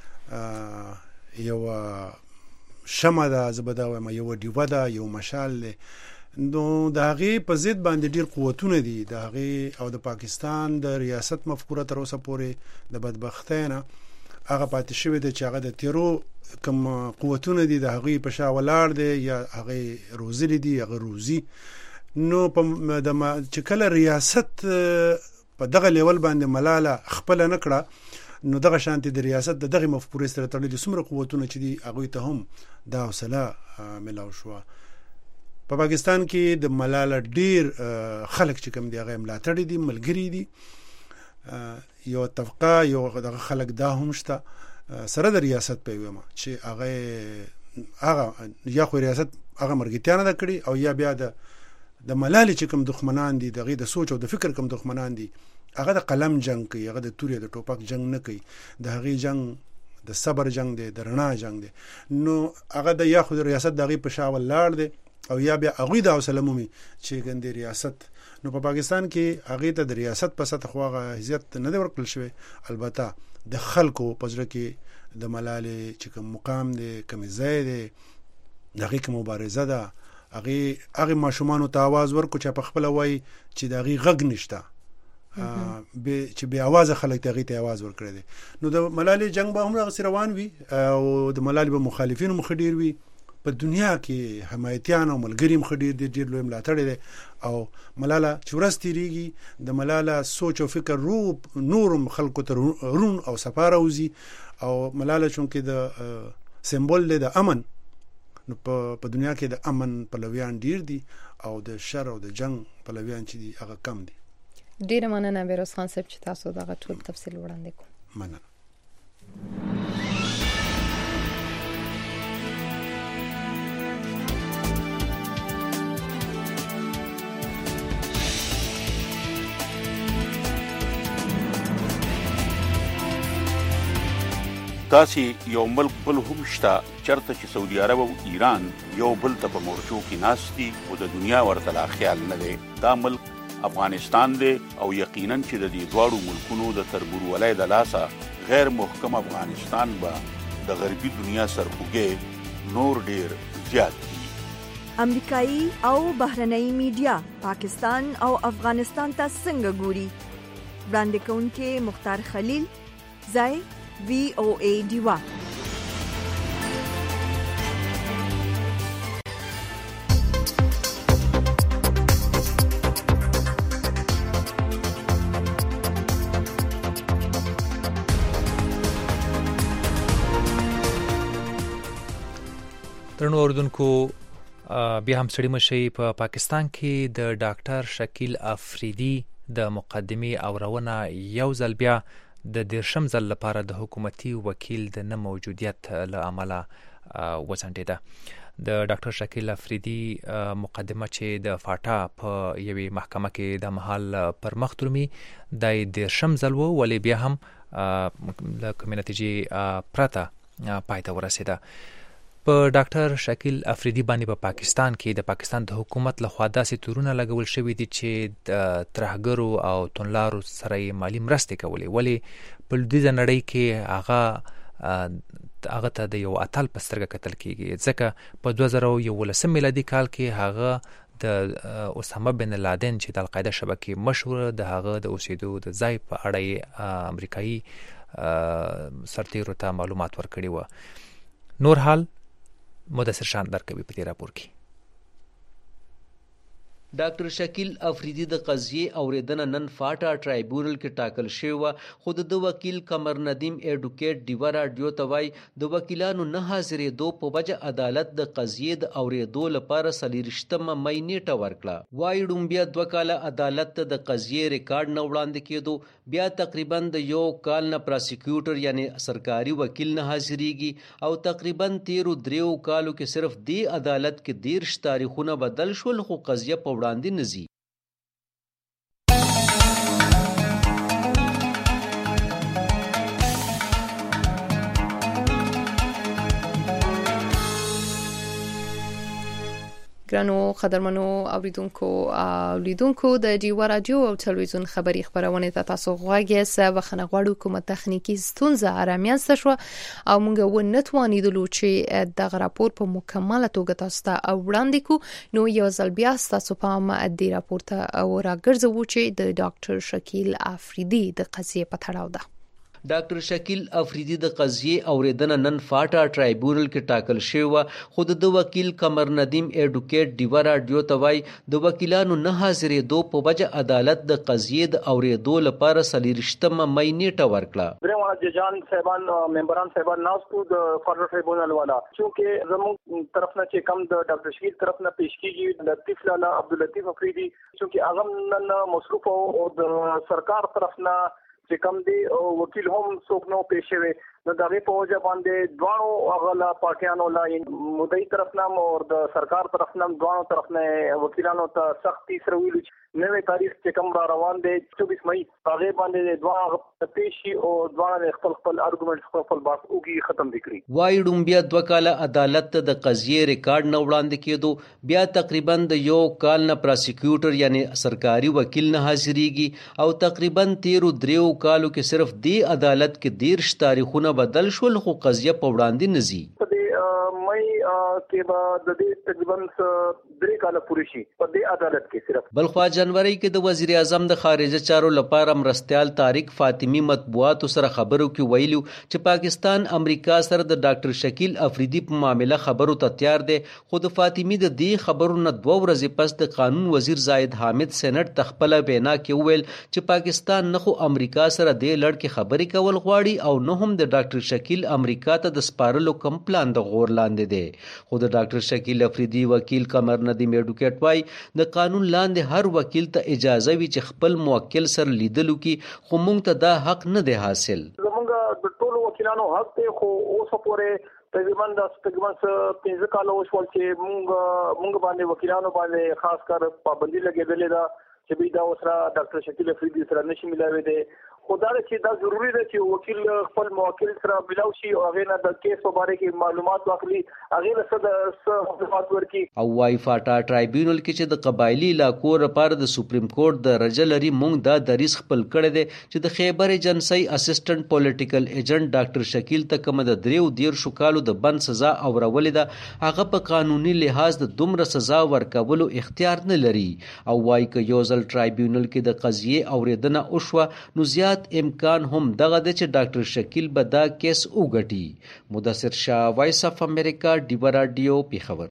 یو شمع ده زبده و یو دیوه ده یو مشال دی. نو د هغه په ضد باندې ډیر قوتونه دي. د هغه او د پاکستان د ریاست مفکوره تر اوسه پورې د بدبختۍ نه هغه پاتې شوی دی چې هغه د تیرو کوم قوتونه دي د هغه په شا ولار دي یا هغه روزلي دي هغه روزي. نو په د چې کله ریاست په دغه لیول باندې ملاله خپل نه کړه نو دغه شانتي د ریاست د دغه مفکورې سره تړلې څومره قوتونه چې دي هغه ته هم دا حوصله ملاو شو. په پاکستان کې د ملاله ډیر خلک چې کوم دی هغه ملاتړي دي ملګری دي. یو طبقه یو دغه خلک دا هم شته سره د ریاست په ویمه چې هغه هغه یا خو ریاست هغه مرګتیانه د کړي او یا بیا د د ملالې چې کوم دښمنان دي دغه د سوچ او د فکر کوم دښمنان دي هغه د قلم جنگ کوي هغه د توري د ټوپک جنگ نه کوي. د هغه جنگ د صبر جنگ دی د رڼا جنگ دی. نو هغه د یا خو د ریاست دغه په شاول لاړ دی او یا بیا هغه د حوصله مومي چې ګندې ریاست. نو په پاکستان کې هغه ته د ریاست په سطح خواغه حیثیت نه ورکړل شوی. البته د خلکو پزره کې د ملالې چې کوم مقام دی کوم ځای دی دغه کوم مبارزه ده هغه هغه ماشومان ته आवाज ورکو چې په خپل وای چې دغه غږ نشته به چې به आवाज خلک ته غي ته आवाज ورکړي دي نو د ملالې جنگ به هم راغ روان وي او د ملالې به مخالفین مخډیر وي په دنیا کې حمایتيان او ملګری مخډیر دي ډیر لوی ملاتړ دي او ملاله چورستي ریږي د ملاله سوچ او فکر روپ نورم خلکو ته رون او سفاروزي او ملاله چونکه د سمبول د امن نو په دنیا کې د امن پلویان ډیر دي او د شر او د جنگ پلویان چې دي هغه کم دي. ډیره مننه بیروز خان صاحب چې تاسو دغه ټول تفصیل وړاندې کړ. مننه. داسې یو ملک بل هم شته چرته چې سعودي عرب او ایران یو بل ته په مورچو کې ناستي او د دنیا ورته لا خیال نه دی. دا ملک افغانستان دی او یقینا چې د دې دواړو ملکونو د تربورولۍ د لاسه غیر محکم افغانستان به د غربي دنیا سرخوږی نور ډیر زیات دي. امریکایي او بهرنۍ میډیا پاکستان او افغانستان ته څنګه ګوري؟ وړاندې کوونکې مختار خلیل، ځای وی او ای ډیوا. ترنو اردوونکو بیا هم سړی مشي په پاکستان کې د ډاکټر شکیل افریدي د مقدمې اورونه یو ځل بیا د دیرشم ځل لپاره د حکومتي وکیل د نه موجودیت له امله وځنډېده. د ډاکټر شکیل افریدي مقدمه چې د فاټا په یوې محکمه کې د مهال پر مخ درومي د دیرشم ځل و، ولې بیا هم له کومې نتیجې پرته پای ته ورسېده. په ډاکټر شکیل افریدي باندې په پاکستان کې د پاکستان د حکومت لخوا داسې تورونه لګول شوي دي چې د ترهګرو او تونلارو سره یې مالي مرستې کولې، ولې په لویدیځه نړۍ کې هغه هغه ته د یو اتل په سترګه کتل کېږي، ځکه په دوه زره یولسم میلادي کال کې هغه د اسامه بن لادن چې د القاعده شبکې مشهور د هغه د اوسېدو د ځای په اړه یې امریکایي سرتیرو ته معلومات ورکړي وو. نور حال مدثر شان درکوي په دې راپور کې. ډاکټر شکیل افریدي د قضیې اوریدنه نن فاټا ټرایبونل کې ټاکل شوی و، خو د وکیل قمر ندیم ایډوکیټ ډیوا راډیو ته وایي د وکیلانو نه حاضرېدو په وجه عدالت د قضیې د اوریدو لپاره څلېرویشتمه مۍ نیټه ورکړه. وایي ډومبیا دوه کاله عدالت ته د قضیې ریکارډ نه وړاندې کېدو، بیا تقریبا د یو کال نه پراسیکیوټر یعنی سرکاري وکیل نه حاضرېږي او تقریبا تیرو دریو کالو کې صرف دې عدالت کې دیرش تاریخونه بدل شول خو قضیه په وړاندې نزي. ګرانو قدرمنو اوریدونکو او لیدونکو د ډیوا رادیو او تلویزیون خبری خبرونه ته تاسو غواړئ چې وخنه غواړو کومه تخنیکی ستونزه ارامیانسته شو او موږ و نتوانیدلو چې د راپور په مکمله توګه تاسو ته وړاندې کو. نو یو ځل بیا تاسو په ما د راپور ته او راګرځو چې د ډاکټر شکیل افریدي د قضیې په تړاو ده. ډاکټر شکیل افریدي د قضیې اوریدنه نن فاټا ټرایبونل کې ټاکل شوی و، خو د وکیل قمر ندیم ایډوکیټ ډیوا راډیو ته وایي د وکیلانو نه حاضرېدو په وجه عدالت د قضیې د اوریدو لپاره څلېرویشتمه مۍ نیټه ورکړه. درېواړه ججان صاحبان ممبران صاحبان ناستو د فدرال ټرایبونل والا، چونکې زموږ طرف نه چې کم د ډاکټر شکیل طرف نه پیش کیږي لطیف لالا عبداللطیف افریدي، چونکې هغه نن مصروف او د سرکار طرف نه چې کم دی وکیل هم څوک نو پیش شوی، نو د هغې په وجه باندې دواړو هغه له پارټیانو له مدعي طرف نه او د سرکار طرف نه دواړو طرف نه وکیلانو ته سختي سره ویلو چې نوې تاریخ چې کوم را روان دی چوبیس مئی هغه باندې دوه پیشي او دوه خپل خپل ارګومنټ خپل باس اوږي ختم وکړي. وای ډومبیا دوه کاله عدالت ته د قضیې ریکارډ نه وړاندې کېدو، بیا تقریبا د یو کال نه پراسیکیوټر یعنی سرکاري وکیل نه حاضرېږي او تقریبا تیرو دریو کالو کې صرف دې عدالت کې دیرش تاریخونه بدل شول خو قضیه په وړاندې نه ځي. مئی کې به د دې تقریبا درې کاله پوره شي په دې عدالت کې صرف. بلخوا جنوري کې د وزیر اعظم د خارجه چارو لپاره مرستيال طارق فاطمی مطبوعاتو سره خبرو کې ویلو چې پاکستان امریکا سره د ډاکټر شکیل افریدي په معاملې خبرو ته تیار دی، خو د فاطمی د دې خبرو نه دوه ورځې پس د قانون وزیر زاهد حامد سېنات تخپل بینا کې ویل چې پاکستان نه خو امریکا سره د لړ کې خبرې کول غواړي او نه هم د ډاکټر شکیل امریکا ته د سپارلو کم پلان د غور لاندې دی. خو د ډاکټر شکیل افریدي وکیل قمر ندیم ایډوکیټ وای د قانون لاندې هر وکیل ته اجازه وي چې خپل موکل سره لیدلو کې، خو موږ ته دا حق نه دی حاصل. زمونږ د ټولو وکیلانو حق دی خو اوس پورې تقریبا د تقریبا پنځه کال وشول چې موږ موږ باندې وکیلانو باندې خاص کر پابندي لګېدلې ده چې به دا اوسره ډاکټر شکیل افریدي سره نشي ملاوي دي. خدا چې دا ضروری ده چې وکیل خپل موکل سره ملاو شي او هغه نه د کیس په اړه کې معلومات واخلي، هغه له څه معلومات ورکړي. او وايي فاټا ټرایبیونل کې چې د قبایلی علاقو لپاره د سپریم کورټ د رجلري مونږ دا دریس خپل کړی دی چې د خیبر ایجنسی اسسټنټ پولیټیکل ایجنټ ډاکټر شکیل ته کوم د دریو دیر شو کالو د بند سزا اورولې ده، هغه په قانوني لحاظ د دومره سزا ورکولو اختیار نه لري. او وايي ک یو ځل ټرایبیونل کې د قضیې اوریدنه وشوه نو زیات امکان هم دغه د چې ډاکټر شکیل به دا کیس وګټي. مدثر شاه، وایس اف امریکا، ډیوا رادیو، پیښور.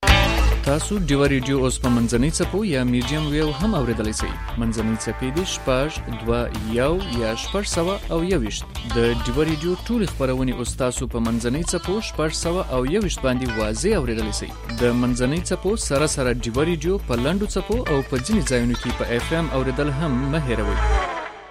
تاسو ډیوا رادیو اوس په منځنۍ څپو یا میډیم ویو هم اوریدلای شئ. منځنۍ څپې د شپږ دوه یو یا شپږ سوه او یوویشت. د ډیوا رادیو ټول خبرونه اوس تاسو په منځنۍ څپو شپږ سوه او یوویشت باندې واضح اوریدلای شئ. د منځنۍ څپو سره سره ډیوا رادیو په لنډو څپو او په ځینې ځایونو کې په اف ام اوریدل هم مه هېروئ.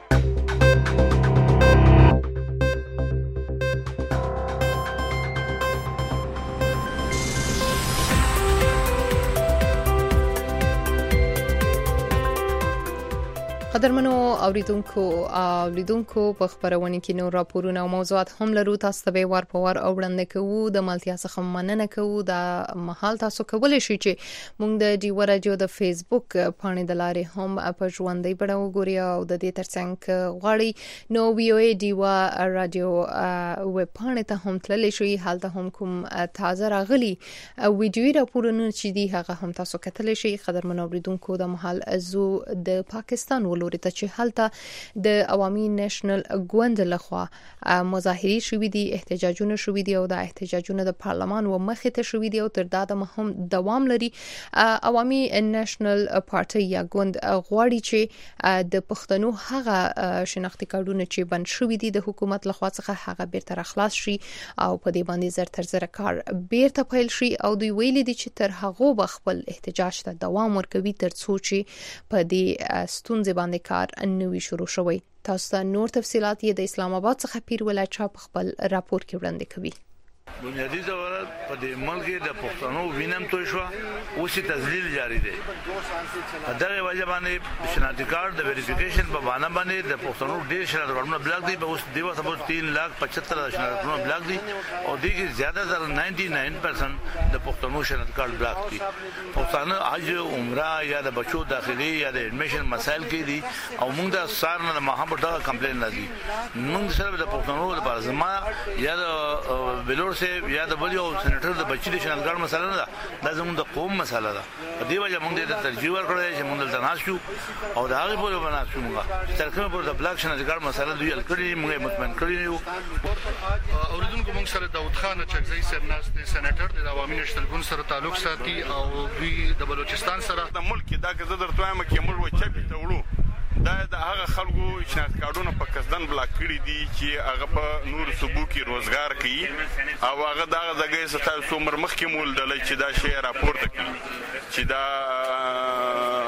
قدرمنو اوریدونکو اوریدونکو په خبرونه کې نور راپورونه او موضوعات هم لرو، تاسو ته به ور په ور اوړاندې کوو. د ملتیا څخه مننه کوو. دا مهال تاسو کولای شئ چې موږ د ډیوا رادیو د فیسبوک پاڼې د لارې هم په ژوندۍ بڼه وګورئ او د دې ترڅنګ غواړئ نو وی او ای ډیوا رادیو ویب پاڼې ته هم تللی شئ. هلته هم کوم تازه راغلي ویډیوي راپورونه چې دي هغه هم تاسو کتلی شئ. قدرمنو اوریدونکو د مهال زو د پاکستان ولوري ته چې هلته د عوامي نېشنل ګوند لخوا مظاهرې شوې دي، احتجاجونه شوې دي او د احتجاجونه د پارلمان و مخې ته شوې دي او تر دا د هم دوام لري. عوامي نېشنل پارټي یا ګوند غواړي چې د پښتنو هغه شناختی کارډونه چې بند شوې دي د حکومت لخوا څخه هغه بیرته راخلاص شي او په دې باندې زر تر زر کار بیرته پیل شي او دوی ویلي دي چې تر هغه به خپل احتجاج ته دوام ورکوي تر څو چې په دې ستونزې باندې کار نوي شروع شوی. تاسو ته نور تفصيلات یې د اسلام آباد څخه پیر ولایت چا په خپل راپور کې وړاندې کوي. بنیادی ضرورت په دې ملک د پښتنو وینم توي شو او سي تذلیل جاری دی. دغه وجه باندې شناختی کارت د ویریفیکیشن په معنا باندې د پښتنو ډیر شناختی کارتونه بلاک دي. په اوس دیو سبو تین لاکھ پچهتر شناختی کارتونه بلاک دي او دغه زیاده تر ننانوے پرسنٹ د پښتنو شناختی کارت بلاک دي. پښتانه اج عمره یا د بچو داخلي یا د اډمیشن مسایل کې دي او موږ د سار نه محمد دا کمپلین لري. موږ سره د پښتنو لپاره زما یا د بلور یا د بل یو سېنیټر د بچی د شناخت مسله نه ده، دا زموږ د قوم مسله ده. په دې وجه موږ د ترجیح ورکړی چې موږ دلته ناست شو او د هغې پورې به ناست شو. موږ تر کومه پورې د بلاک شناخت مسله دوی حل کړې موږ یې مطمئن کړي یو. اوریدونکو موږ سره داود خان چکزی صاحب ناست دی، سېنیټر د عوامي نېشنل ګوند سره تعلق ساتي او دوی د بلوچستان سره د ملک دا که زه درته وایم چې موږ چپې ته وړو دا د هغه خلکو شناخت کارتونه په قصدن بلاک کړي دي چې هغه په نور صوبو کې روزګار کوي او هغه دغه ځای ستاسو عمر مخکې مول دلې چې دا شی راپورته کړي چې دا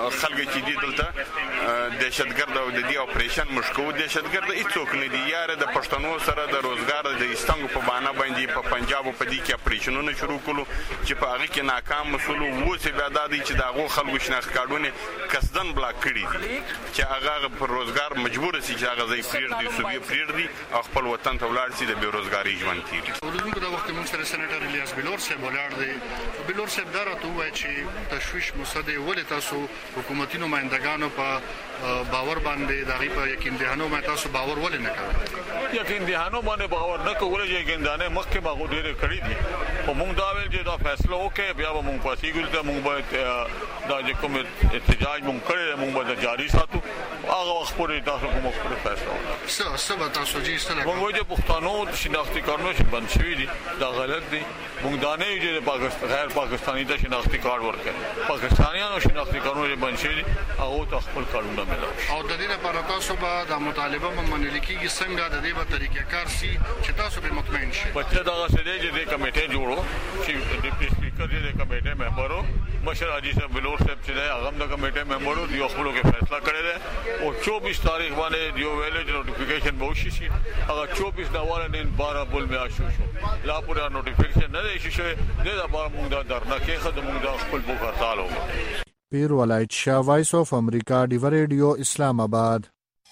خلک چې دي دلته دهشتګرد او د دې اپریشن مشکو دهشتګرد هیڅوک نه دي یار د پښتنو سره د روزګار د استنګ په بانه باندې په پنجاب په دې کې اپریشنونه شروع کړو چې په هغه کې ناکام مسولو وو چې بیا د دې چې داغو خلکو شناخت کارډونه قصدن بلاک کړي دي چې هغه پر روزګار مجبور شي چې هغه ځای فریر دي سوبي فریر دي خپل وطن ته ولاړ شي د بیروزګاری ژوند تیری. ورونکو د وخت موږ سره سېنیټر الیاس بلور صاحب ولاړ دی. بلور صاحب دا راته وایي چې تشویش مصدې ولې تاسو حکومتي نمائندګانو په باور باندې دغه په یقین دهانو باندې تاسو باور ولې نه کوئ؟ یقین دهانو باندې باور نه کول چې یقین دهانه مخکې باغ ډېر کړی دي او موږ دا ویل چې دا فیصله وکړي بیا به موږ پاسې ګل ته موږ به دا چې کوم احتجاج موږ کړی موږ به جاری ساتو هغه وخت پورې تاسو کوم خپل فیصله وکړي. څه څه به تاسو جی ستنه موږ وایو چې پښتنو شناختی کارونه چې بند شوي دي دا غلط دي. موږ دا نه یو چې پاکستان غیر پاکستاني ته شناختی کارت ورکړي پاکستانیانو شناختی کارونه بند شوي دي هغه ته خپل کارونه ملو او د دې لپاره تاسو به د مطالبه منل کیږي څنګه د دې په طریقې کار سي چې تاسو به مطمئن شئ. بچا دا سده چې کمیټه جوړو چې ډیپټي سپیکر دې کمیټه ممبرو مشر حاجی صاحب بلور صاحب چې هغه د کمیټه ممبرو دی خپل کې فیصله کړی دی او چوبیس تاریخ باندې یو ویلج نوټیفیکیشن به وشي شي هغه چوبیس دا ورنه بارہ بل میں شو شو لا پورا نوټیفیکیشن نه دی شي دې دا بار موږ دا درنه کې خدمت موږ دا خپل بو هړتال وو. پیر ولایت شاه وایس اف امریکا ډیو ریډیو اسلام آباد.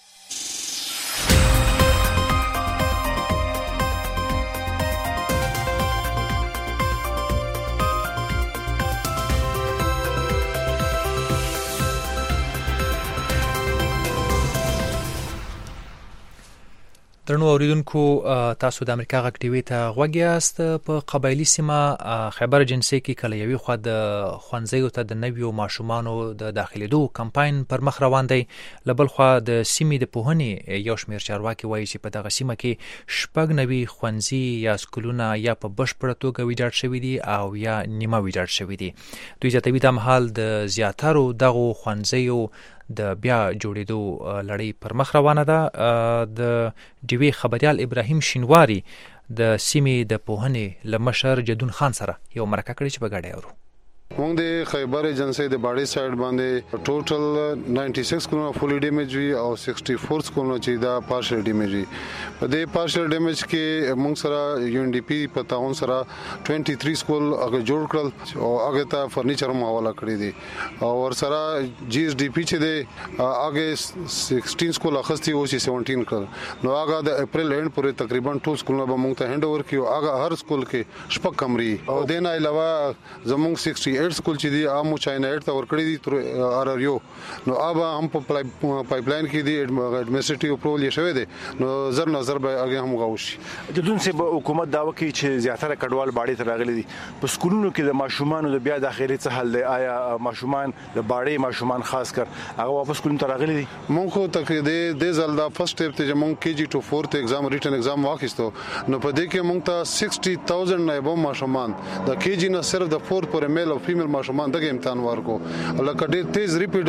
درنو اوریدونکو تاسو د امریکا غږ ټي وي ته غوږ یاست. په قبایلی سیمه خیبر جنسي کې کله یوې خوا د ښوونځیو ته د نویو ماشومانو د داخلېدو کمپاین پر مخ روان دی، له بل خوا د سیمې د پوهنې یو شمېر چارواکي وایي چې په دغه سیمه کې شپږ نوي ښوونځي یا سکولونه یا په بشپړه توګه ویجاړ شوي دي او یا نیمه ویجاړ شوي دي. دوی زیاتوي دا مهال د زیاترو دغو ښوونځیو د بیا جوړېدو لړۍ پر مخ روانه ده. د ډیوی خبریال ابراهیم شینواری د سیمې د پوهنې له مشر جدون خان سره یو مرکه کړې چې په ګډه اورو. مونږ د خیبر ایجنسی د باډي سایډ باندې ټوټل نننty-six کونه فولي ډیمیج وی او sixty-four کونه چې دا پارشل ډیمیج وی. په دې پارشل ډیمیج کې مونږ سره یو ان ډي پی په تعاون سره twenty-three سکول هغه جوړ کړل او هغه ته فرنیچر هم حواله کړی دي او ور سره جی اس ډي پی چې دی هغه sixteen سکول اخستي او seventeen کړل نو هغه د اپریل اند پورې تقریبا ټول سکولونه به مونږ ته هند اوور کیو. هغه هر سکول کې شپږ کمرې او دینه علاوه زمونږ sixty-eight سکول چې دی امو چاینا ایټ ته ورکړی دي تر ار ار یو نو ابا هم په پایپ لاین کې دی اډمنسټریټیو اپروول یې شوی دی نو زر نظر به هغه هم غوښي. د دون سه حکومت دا وکي چې زیاتره کډوال باړې ته راغلي دي په سکولونو کې د ماشومان د بیا داخلي څه حل دی؟ آیا ماشومان د باړې ماشومان خاص کر هغه واپس سکولونو ته راغلي دي؟ مونږ خو تقریبا د زل دا فرست سټیپ ته مونږ کې جی ټو فورث ایگزام ریټن ایگزام واخیستو نو په دې کې مونږ ته sixty thousand نه به ماشومان د کې جی نه صرف د فورث پر میل او فیمیل ماشومان دغه امتحان ورکو لکه ډېر تیز ریپیډ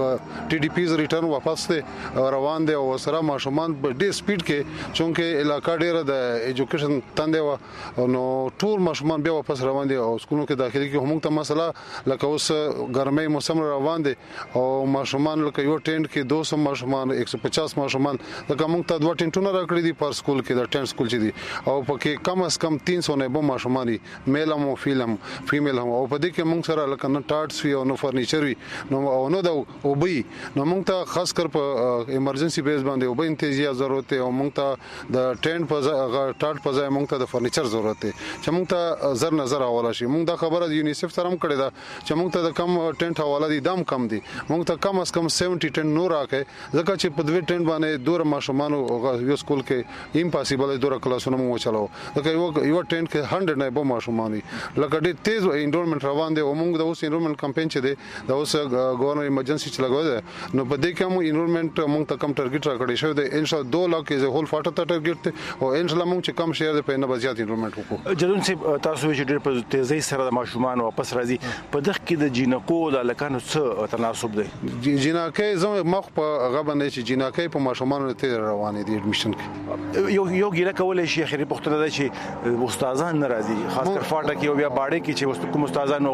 ټي ډي پیز ریټرن واپس ته روان دي او سره ماشومان په ډېر سپیډ کې چونکه علاقہ ډېر د ایجوکیشن تاندې و نو ټول ماشومان بیا واپس روان دي او سکولونو کې داخلي کې هم ته مسله لکه اوس ګرمۍ موسم روان دي او ماشومان لکه یو ټینټ کې two hundred ماشومان one hundred fifty ماشومان لکه موږ ته دوه ټینټونه راکړي دي پر سکول کې د ټینټ سکول چې دي او پکې کم از کم three hundred نه به ماشومان دي میل هم فیلم فیمیل هم او په دې کې موږ سره لکه نه ټارټس وی او نو فرنیچر وی نو او نو دا او بي نو موږ ته خاص کر په ایمرجنسي بیس باندې او به انتظار ضرورت او موږ ته د ټینټ په ټارټ په ځای موږ ته د فرنیچر ضرورت چې موږ ته زر نظر حواله شي. موږ دا خبره د یونیسف سره هم کړې ده چې موږ ته د کم ټینټ حواله دي دام کم دي موږ ته کم از کم seventy ټینټ نور راکې ځکه چې په دوی ټینټ باندې دور ماشومان یو سکول کې امپاسیبل دور کلاسونه مو چلو لکه یو یو ټینټ کې one hundred نه به ماشومان لکه ډېر تیز انډورمنت روان دي او موږ د اوس انرولمنت کمپاین چې دی دا اوس گورنر ایمرجنسي چې لګوي ده نو په دې کې هم انرولمنت موږ ته کم ټارګټ راکړی شوی دی ان شاء الله two لک از هول فاټه ټارګټ دی او ان شاء الله موږ چې کم شیر دی په نه بزیات انرولمنت وکړو. جدون سي تاسو چې ډېر په تیزی سره د ماشومان واپس راځي په دغه کې د جینکو د لکانو څه تناسب دی؟ جینکې زموږ مخ په هغه باندې چې جینکې په ماشومان ته روانې دي اډمیشن کې یو یو ګیله کولای شي اخري پختنه ده چې استادان ناراضي خاص کر فاټه کې او بیا باړې کې چې کوم استادان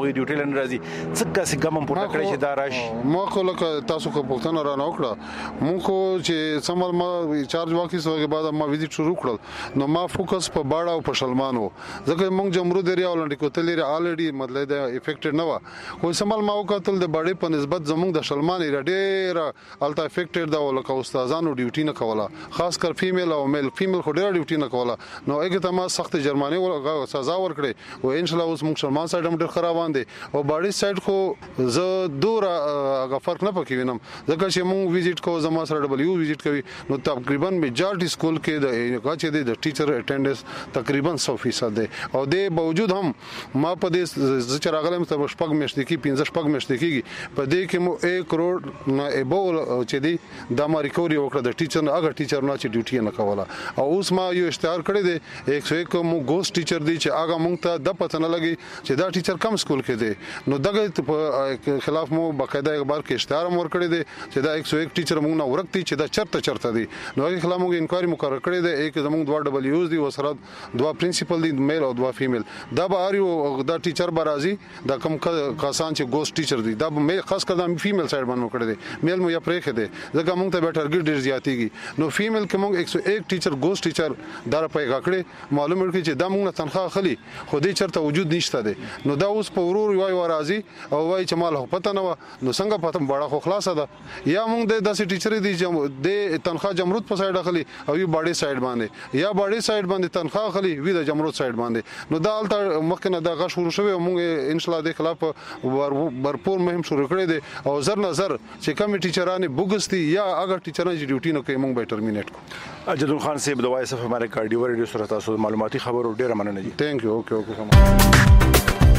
هغه ډیوټي لن راځي څنګه سي ګمم پورته کړی چې دا راشي ما خو لکه تاسو کو پوښتنه را نه وکړه مونږ کو چې سمال ما چارج واکیسوګه بعد ما وزټ شروع کړل نو ما فوکس په باړه او په شلمانو ځکه مونږ جمهور ایریا ولنډ کوتل ایریا الریډي مطلب دا افیکټډ نه و خو سمال ما وکړل د باړې په نسبت زمونږ د شلمان ایریا ډېر الټا افیکټډ دا ولکه استادانو ډیوټي نه کوله خاص کر فیمیل او میل فیمیل خو ډېر ډیوټي نه کوله نو هغه ته ما سخت جرمانه ورغه سزا ورکړې او ان شاء الله اوس موږ شلمان سایډ هم ډېر خرابان دي او باړې سایډ خو زه دور هغه فرق نه پکې وینم ځکه چې موږ وزټ کوو زما سره ډبلیو وزټ کوي نو تقریبا میجارټي سکول کې د غاچې د ټیچر اټینډنس تقریبا سو فیصد دی او د باوجود هم ما په دې چې راغلم تر شپږ میاشتې کې پنځه شپږ میاشتې کې په دې کې مو یک کروڑ نه ایبول چې دی د ما ریکوري وکړه د ټیچر نه هغه ټیچر نه چې ډیوټي نه کوله او اوس ما یو اشتهار کړی دی یک سو یک مو ګوست ټیچر دی چې هغه مونږ ته د پته نه لګي چې دا ټیچر کم سکول کې دی نو دغه په خلاف مو باقاعده اخبار کې اشتهار مور کړی دی چې دا یک سو یک ټیچر مونږ نه ورکتي چې دا چرته چرته دی نو هغه خلاف مونږ انکوایري مقرر کړی دی یک زمونږ دوه ډبلیوز دی وسره دوه پرنسپل دی میل او دوه فیمیل دا به اړیو دا ټیچر برازي دا کم کسان چې ګوست ټیچر دی دا میل خاص کر دا فیمیل سایډ باندې کړی دی میل مو یا پرې خې دی ځکه مونږ ته به ټارګټ ډیر زیاتېږي نو فیمیل کې مونږ یک سو یک ټیچر ګوست ټیچر دار په غکړې معلومه کړي چې دا مونږ تنخواه خلی خو دې چرته وجود نشته دی نو دا اوس په ورور وای ورازي او وای چې مال پته نه و نو څنګه پته بڑا خو خلاص ده یا مونږ د داسې ټیچر دی چې د تنخواه جمرود په سایډ خلی او یو باډي سایډ باندې یا باډي سایډ باندې تنخواه خلی وی د جمرود سایډ باندې نو دا الته مخکنه دا غش شروع شوی مونږ ان شاء الله د خلاف برپور مهم شروع کړی دی او زر نظر چې کوم ټیچرانه بوګستی یا اگر ټیچرانه ډیوټي نه کوي مونږ به ټرمینیټ کو اجدل خان صاحب د وایس اف امریکا ډیور ریډیو سره تاسو معلوماتي خبرو ډیره مننه دي ثانک یو اوکے اوکے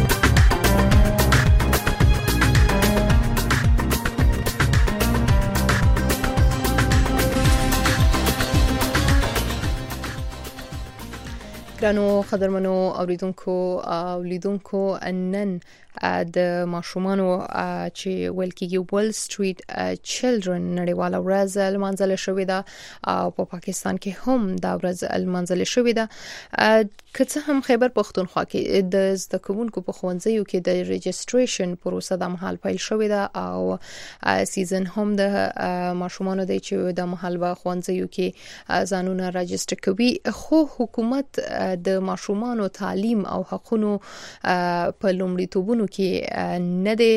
ګرانو قدرمنو اوریدونکو او لیدونکو نن د ماشومانو چې ویل کېږي ول سټریټ چیلډرن نړیواله ورځ لمانځل شوې ده او په پاکستان کې هم دا ورځ لمانځل شوې ده که څه هم خیبر پښتونخوا کې د زده کوونکو په ښوونځیو کې د ريجستریشن پروسه د مهال پیل شوې ده او سیزن هم د ماشومانو د چې د مهال په ښوونځیو کې ځانونه راجستر کوي خو حکومت د ماشومانو تعلیم او حقوقو په لومړیتوبونو کې نه دی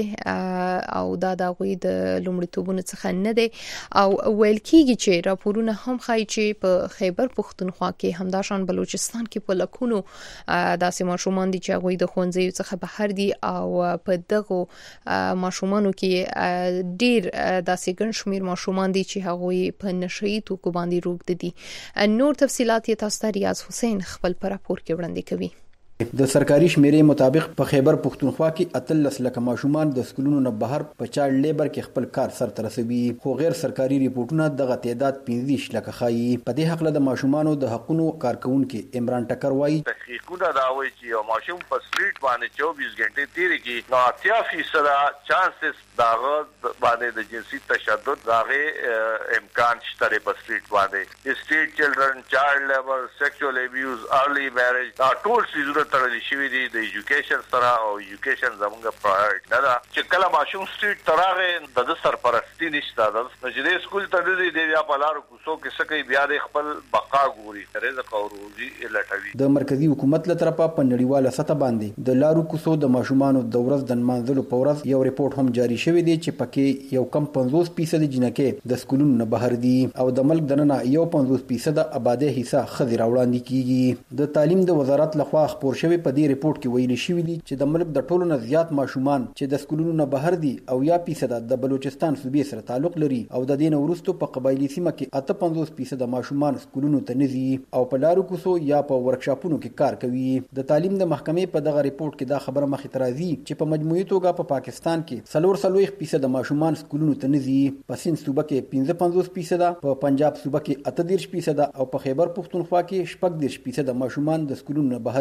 او دا د غوي د لومړیتوبونو څخه نه دی او ویل کېږي چې راپورونه هم ښایي چې په خیبر پښتونخوا کې همداشان بلوچستان کې په لکونو داسې ماشومان دي چې غوي د ښوونځیو څخه بهر دي او په دغه ماشومانو کې ډیر داسې ګڼ شمیر ماشومان دي چې هغوی په نشئی توکو باندې روږدي دي نور تفصيلات یې تاسو ته ریاض حسین خپل پر راپور کې وړاندې کوي د سرکاري شمیرې مطابق په خیبر پښتونخوا کې اتلس لکه ماشومان د سکولونو نه بهر په چایلډ لیبر کې خپل کار سرته رسوي خو غیر سرکاري ریپورتونه دغه تعداد پنځه لکه ښایي په دې حق له د ماشومانو د حقوقو کارکونکو عمران ټکر وایي تحقیقونه دا وایي چې ماشوم په سټریټ باندې چوبیس غنټې تیري کې نو اتیا فیصد چانسز داغه باندې د جنسي تشدد داغه امکان شته په سټریټ باندې د سټریټ چلډرن چایلډ لیبر سیکشوال ابیوز ارلی میریج دا ټول سيزونه تړل شوی دي د ایجوکیشن سره او ایجوکیشن زموږه پرایورټی نه ده چې کله ماشوم سټریټ تراغه د سرپرستی نشته د نجدي سکول ته دی دی بیا په لارو کوڅو کې سکه بیا د خپل بقا ګوري رزق او روزي لټوي د مرکزی حکومت له طرفه په نړیواله سطح باندې د لارو کوڅو د ماشومانو د ورځ د منځلو په ورځ یو ریپورت هم جاری شوی دی چې پکې یو کم پنځوس فیصد جنکه د سکولونو نه بهر دي او د ملک دننه یو پنځوس فیصد آباده حصہ خزر وړاندې کیږي د تعلیم د وزارت لخوا خبر شوی په دې ریپورت کې ویل شوی دی چې د ملک د ټولو نه زیات ماشومان چې د سکولونو نه بهر دي او یا فیصد د بلوچستان صوبې سره تعلق لري او د دین ورستو په قبایلی سیمه کې اته پنځوس فیصد ماشومان سکولونو ته نزي او په لارو کوڅو یا په ورکشاپونو کې کار کوي د تعلیم د محکمې په دغه ریپورت کې دا خبره مخې ته راځي چې په مجموعي توګه په پاکستان کې څلور څلوېښت فیصد ماشومان سکولونو ته نزي په سند صوبه کې پنځه پنځوس فیصد په پنجاب صوبه کې اته دېرش فیصد او په خیبر پښتونخوا کې شپږ دېرش فیصد ماشومان د سکولونو نه بهر دي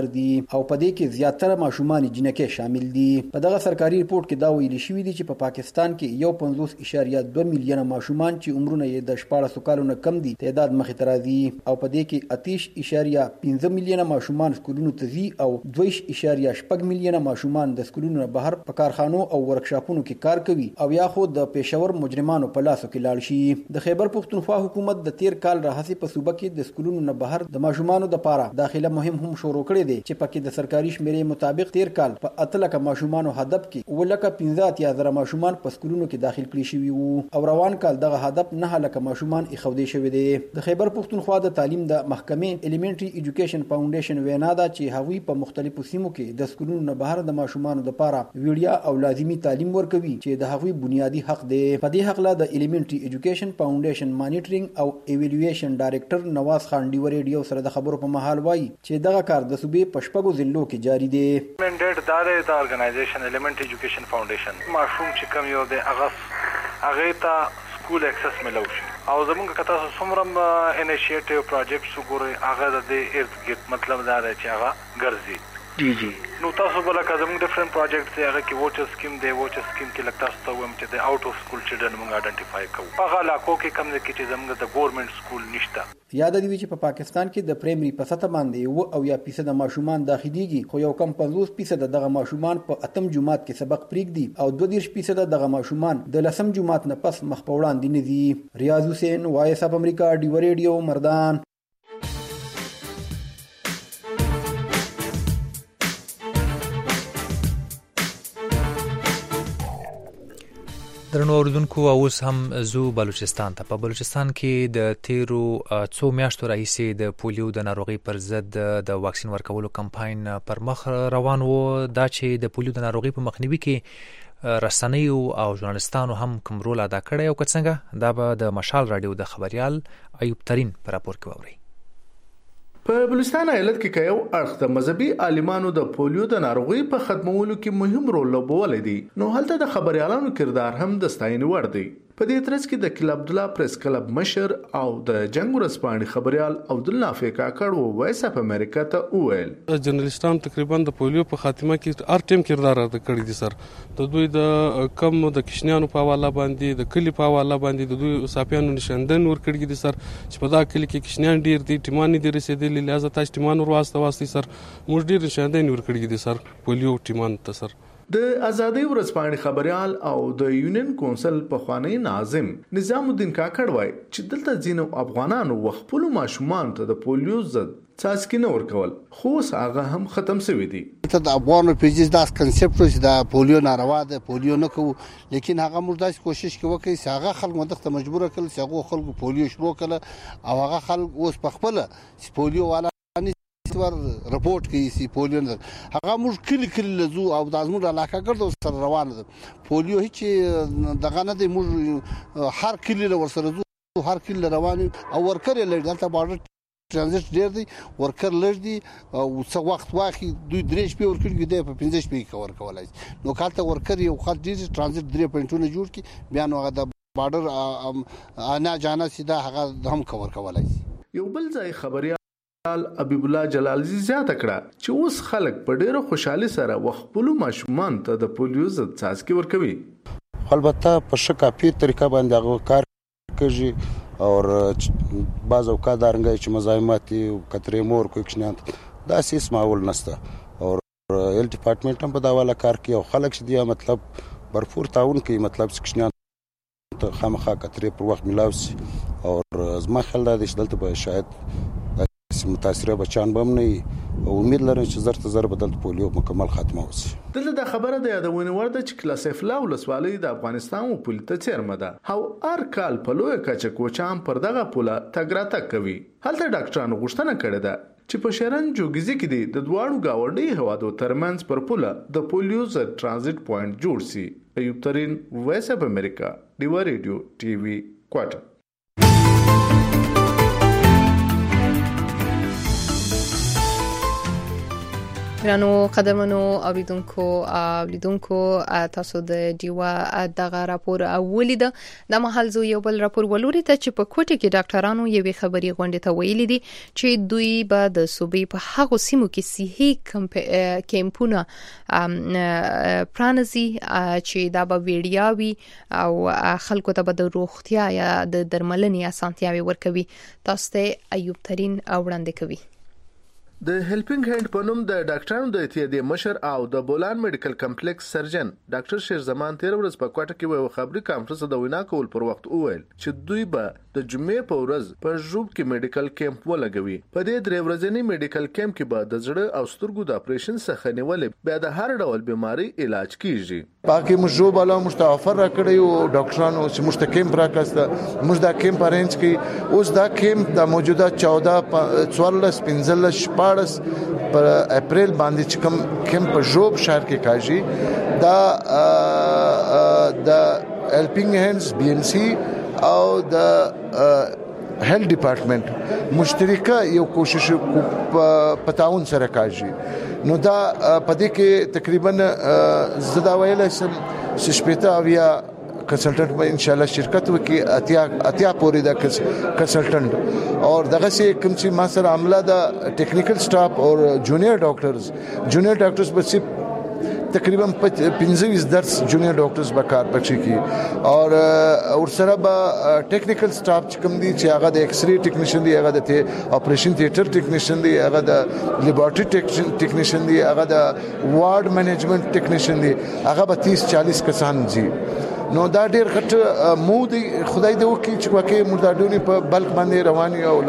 او په دې کې زیاتره ماشومان جنکې شامل دي. په دغه سرکاري ریپورت کې دا ویل شوی دی چې په پاکستان کې یو پنځوس اشاریه دوه میلیونه ماشومان چې عمرونه یې د شپاړسو کالو نه کم دي تعداد مخې ته راځي او په دې کې اتیش اشاریه پنځه میلیونه ماشومان سکولونو ته ځي او دوه اشاریه شپږ میلیونه ماشومان د سکولونو نه بهر په کارخانو او ورکشاپونو کې کار کوي او یا خو د پېښور مجرمانو په لاسو کې لاړ شي. د خیبر پښتونخوا حکومت د تیر کال راهیسې په صوبه کې د سکولونو نه بهر د ماشومانو د پاره داخله مهم هم شروع کړی دی چې پکې د سرکاري شمیرې مطابق تیر کال په اته لکه ماشومانو هدف کې ولکه پنځه اتیا زره ماشومان په سکولونو کې داخل کړي شوي وو او روان کال دغه هدف نه لکه ماشومان ایښودل شوی دی. د خیبر پښتونخوا د تعلیم د محکمې الیمنټری ایجوکیشن فاونډیشن وینا ده چې هغوی په مختلفو سیمو کې د سکولونو نه بهر د ماشومانو د پاره ویډیا او لازمی تعلیم ورکوي چې د هغوی بنیادی حق دی. په دې حق لا د الیمنټری ایجوکیشن فاونډیشن مانیټرینګ او ایوالویشن ډایریکټر نواز خان ډیو ریډیو سره د خبرو په مهال وایي چې دغه کار د صوبې په شپږو ضلعو کې جاری دی. منډیټ دا دی د ارګنایزیشن الیمنټری ایجوکیشن فاونډیشن ماشوم چې کوم یو دی هغه هغه ته سکول اکسس ملو شي او زمونږ که تاسو څومره انیشیټیو پروجیکټس وګورئ هغه د دې ارد ګرد مطلب دا دی چې هغه ګرځي. جی جی نو تاسو بل که زموږ ډیفرنٹ پروجیکټس دی هغه کې ووچر سکیم دی ووچر سکیم کې لکه تاسو ته وایم چې د آوټ اف سکول چلډرن موږ آئیډنټیفای کوو هغه علاقو کې کم ځای کې چې زموږ د ګورنمنت سکول نشته. یاد دی چې په پاکستان کې د پرایمري په سطح باندې و او یا فیصد ماشومان داخليږي خو یو کم پنځوس فیصد دغه ماشومان په اتم جماعت کې سبق پریږدي او دوه دېرش فیصد دغه ماشومان د لسم جماعت نه پس مخ په وړاندې نه دي. ریاض حسین وایس اف امریکا ډیو ریډیو مردان. درنو اوریدونکو اوس هم زو بلوچستان ته. په بلوچستان کې د تیرو څو میاشتو راهیسې د پولیو د ناروغۍ پر ضد د واکسین ورکولو کمپاین پر مخ روان و. دا چې د پولیو د ناروغۍ په مخنیوي کې رسنیو او ژورنالستانو هم کوم رول ادا کړی او که څنګه دا به د مشال رادیو د خبریال ایوب ترین په راپور کې واورئ. په بلوچستان ایالت کې کيو اړخ د مذهبي عالمانو د پولیو د ناروغۍ په ختمولو کې مهم رول لوبولی دی نو هلته د خبريالانو کردار هم د ستاینې وړ دی. په دې ترڅ کې د کلب عبدالله پریس کلب مشر او د جنگ ورسپانې خبريال عبدالله فیکا کړو وایس اف امریکا ته وویل جرنالستان تقریبا د پولیو په خاتمه کې هر ټیم کردار ادا کړی دي سر. د دوی د کم د کشنیانو په حواله باندې د کلی په حواله باندې د دوی صاحبانو نشاندن ور کړی دي سر چې په دا کلی کې کشنیان ډیر دي ټیمان دي رسیدلي لہذا تاسو ټیمان ور واسطه واسطي سر موږ ډیر نشاندن ور کړی دي سر پولیو ټیمان ته سر. د ازادي ورځپاڼې خبريال او د یونین کونسل په خوانی ناظم نظام الدین کاکړ وای چې دلته ځینو افغانانو وخپلو ماشومان ته د پولیو ضد څاڅکي نه ورکول خو هغه هم ختم شوی دی. ته د افغانو پیجز داس کنسپټ چې د پولیو ناروا ده پولیو نه کوو لیکن هغه موږ داس کوشش کوو چې هغه خلک مدته مجبور کړي چې هغه خلکو پولیو شروع کړي او هغه خلک اوس په خپل پولیو والا ور رپورت کوي سی پولیو نه هغه موږ کلی کلی لزو او د ازمو علاقه ګرځو سره روان ده پولیو هیڅ دغه نه دی موږ هر کلی له ور سره زو هر کلی روان او ورکر لږ دلته بارډر ترانزیت ډیر دی ورکر لږ دی او څو وخت واخی دوی درې شپې ورکړي دی په پنځه شپې کور کولای نو کالته ورکر یو خاص ډیر ترانزیت درې پوینټونه جوړ کی بیا نو هغه د بارډر انا جانا سیده هغه هم کور کولای یو بل ځای خبري حبیب الله جلالزی زیاته کړه چې اوس خلک په ډیره خوشحالي سره وخپلو ماشومان ته د پولیو ضد څاڅکي ورکوي. البته په ښه کافي طریقه باندې هغه کار کوي او بعض اوقات دارنګي چې مزاحمت کترې مور کوي کښنه دا سیس معول نسته او ال ډپارټمنټ هم په دا والا کار کوي او خلک چې دی مطلب برفور تعاون کوي مطلب کښنه ته خامخا کترې پر وخت ملاوي او زما خیال دا دی چې دلته به شاید متاثره بچان بم نه او امید لرم چې زرت زر بدل پولیو مکمل ختمه وسی. دلته د خبره د یادونه ورده چې کلاس افلا ولسوالۍ د افغانستان او پولیټه چیرمه ده او هر کال په لوی کچه کوچام پر دغه پوله تګراته کوي. هلته ډاکټرانو غوښتنه کړې ده چې په شهرن جوګیزي کې د دواړو گاونډي هوادو ترمنځ پر پوله د پولیو ضد ترانزیت پوینټ جوړ شي. ایوب ترین وایس اف امریکا ډیو ریډیو ټي وي کوټه. ګرانو قدرمنو اوریدونکو اوریدونکو تاسو د دیوا دغه راپور ولید د محل زو یو بل راپور ولوري ته چې په کوټه کې ډاکټرانو یوې خبري غونډه ته ویلي دي چې دوی به د صوبې په هغو سیمو کې صحي کیمپونه پرانزي چې دا به ویډیاوي او خلکو ته به د روغتیا یا د درملنې اسانتیاوي ورکوي. تاسو ته ایوب ترين وړاندې کوي. د هیلپینګ هاند په نوم د ډاکټرانو د اتحادیې مشر او د بولان میډیکل کمپلیکس سرجن ډاکټر شیر زمان تیر ورځ په کوټه کې یو خبري کانفرنس د وینا کول پر وخت وویل چې دوی به د جمعې په ورځ په ژوب کې میډیکل کیمپ ولګوي. په دې درې ورځنی میډیکل کیمپ کې به د زړه او سترګو د اپریشن څخه نیولې بیا د هر ډول بیماری علاج کیږي. باقي مجوب علا مستعفر را کړی او ډاکټرانو چې مشت کیمپ راکاسته موږ دا کیمپ ارینج کړي. اوس دا کیمپ د موجوده چودہ څوارلس پنځلس شپاړس پر اپریل باندې چې کوم کیمپ په ژوب شهر کې کاږي دا د هیلپینګ هاندز بي ام سي او د هیلث ډپارټمنټ مشترکه یو کوشش په تعاون سره کاږي. نو دا په دې کې تقریبا زدا ویل سم شپته اویا کنسلټنټ به ان شاء الله شرکت وکي اتیا اتیا پوری دا کنسلټنټ اور دغه سي کوم چې ما سره عمله دا ټیکنیکل سټاف او جونیئر ډاکټرز جونیئر ډاکټرز به سي تقریبا پنځه درس جونیئر ډاکټرز به کار پکې کی اور اور سره به ټیکنیکل سټاف چې کوم دي چې هغه د ایکس ری ټیکنیشن دی هغه د اپریشن تھیټر ټیکنیشن دی هغه د لیبارټری ټیکنیشن دی هغه د وارډ مینجمنت ټیکنیشن دی هغه به تیس چالیس کسان دي. نو دا ډیر غټ مودي خدای دې وکړي چې واکه مرداډونی په بلک باندې رواني او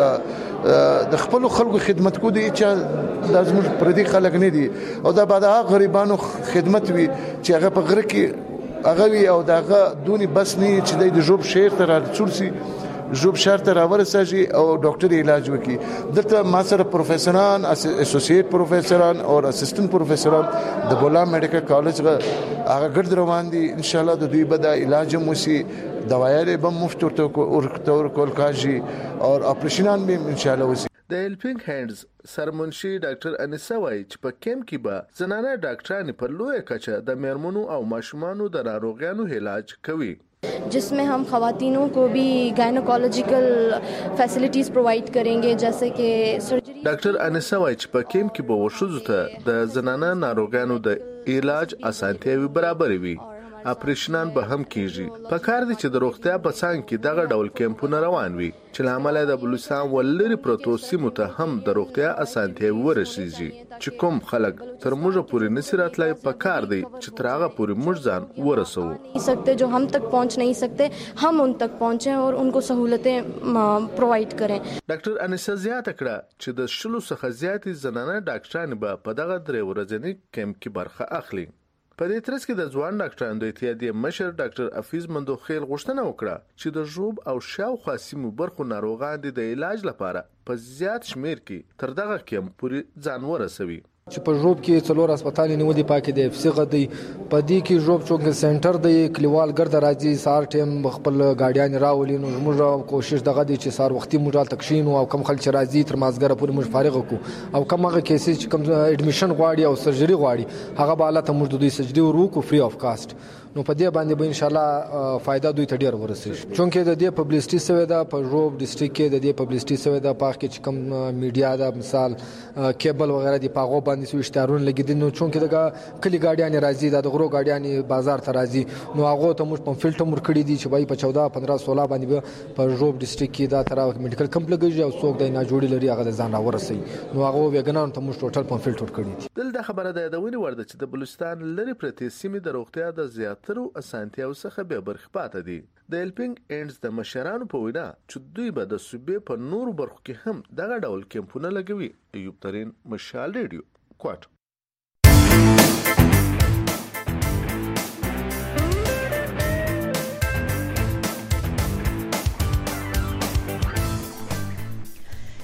د خپل خلکو خدمت کو دي چې د زموږ پردي خلک نه دي او دا بعد هغه غریبانو خدمت وي چې هغه په غره کې هغه وي او داغه دونی بس نه چې د جوب شهر تر رسورسي جوب شهر ته راورسېږي او ډاکټري علاج وکړي. دلته ما سره پروفیسوران اسوسییټ پروفیسوران او اسسټنټ پروفیسوران د بولا میډیکل کالج هغه ګرد روان دي. ان شاء الله د دوی به د علاج موسی دوايي به مفت ورته کول کاږي او اپریشنان به ان شاء الله وسی. د هیلپینګ هاندز سرمنشي ډاکټر انیسا وایي چې په کیمپ کې به زنانه ډاکټرانې په لوی کچه د میرمنو او ماشومانو د ناروغیانو علاج کوي जिसमें हम ख़वातीनों को भी gynaecological facilities provide करेंगे जैसे कि सर्जरी. डॉक्टर अनिसा वाई چې په کیمپ کې به وشوزو ته د زنانه ناروغانو د علاج اسانتیاوي برابر وي. اپریشنان به هم کیږي. په کار دي چې د روغتیا په څنګ کې دغه ډول کیمپونه روان وي چې لامل د بلوچستان ولري پروتو سیمو ته هم د روغتیا اسانتیاوي ورسیږي چې کوم خلک تر موږ پورې نسی راتلای په کار دی چې تر هغه پورې موږ ځان ورسو. सकते जो हम तक पहुंच नहीं सकते हम उन तक पहुंचे और उनको सहूलतें प्रोवाइड करें. ډاکټر انیسا زیاته کړه چې د شلو څخه زیاتې زنانه ډاکټران به په دغه درې ورځنی کیمپ کې برخه اخلي. په دې ترڅ کې د ځوان ډاکټرانو د اتحادیې مشر ډاکټر افیز مندوخیل غوښتنه وکړه چې د ژوب او شاوخوا سیمو برخو ناروغان د علاج لپاره په زیات شمیر کې تر دغه کیمپ پورې ځان ورسوي. چې په ژوب کې څلور هسپتال نیولې پاکې د اف سی غدي په دې کې ژوب چونګ سنټر د کلیوال ګرد راځي سار ټیم خپل گاډیان راولي. نو موږ کوشش دغه دي چې سار وختي موږ تکشین او کم خلک راځي تر مازګره پورې موږ فارغ کو او کوم هغه کیسز چې کوم اډمیشن غواړي او سرجری غواړي هغه به حالت موږ د دوی سرجری ورکو فری اف کاست. نو په دې باندې به ان شاء الله فائدہ دوی ته ډیر ورسېږي چونکه د دې پبلسټي سوي دا په ژوب ډیسټریکټ کې د دې پبلسټي سوي دا پاک کې چې کوم میډیا دا مثال کیبل وغیرہ دی پاغو باندې سو اشتهارون لګیدل. نو چونکه دغه کلی گاډیان راځي د غرو گاډیان بازار ته راځي نو هغه ته موږ په فلټر مر کړی دي چې وای په چودہ پندرہ سولہ باندې په ژوب ډیسټریکټ کې دا تر میډیکل کمپ لګیږي او څوک د نه جوړی لري هغه ځان راورسي. نو هغه وګنان ته موږ ټوټل په فلټر کړی دي. دلته خبره ده د ونی ورده چې د بلوچستان لري پرتې سیمې د روغتیا د زیاترو اسانتیا او څخه به برخه پاتې دي. د هیلپینګ هاندز د مشرانو په وینا چې دوی به د صوبې په نور برخو کې هم دغه ډول کیمپونه لګوي. ایوب ترين مشال ریډیو کوټ.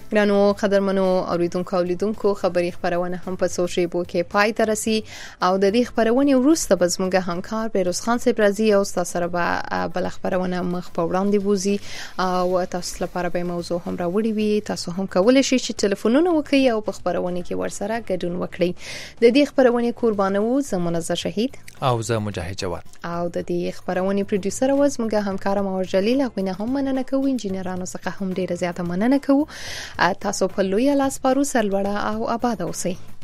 ګرانو قدرمنو اوریدونکو او لیدونکو خبري خبرونه هم په څو شیبو کې پای ته رسي او د دې خبرونه وروسته به زموږ همکار پیروز خان صاحب راځي او تاسو سره به بل خبرونه مخ په وړاندې وځي او تاسو لپاره به موضوع هم راوړي وي. تاسو هم کولای شئ چې ټلیفونونه وکړئ او په خبرونه کې ورسره ګډون وکړئ. د دې خبرونه قربانو زمونږ شهید او زه مجاهد جواد او د دې خبرونه پروډوسر او زموږ همکار مور جلیل غوینه هم مننه کوو. انجینرانو څخه هم ډیره زیاته مننه کوو. تاسو په لوی لاس پارو سره لوړه او آباد اوسئ.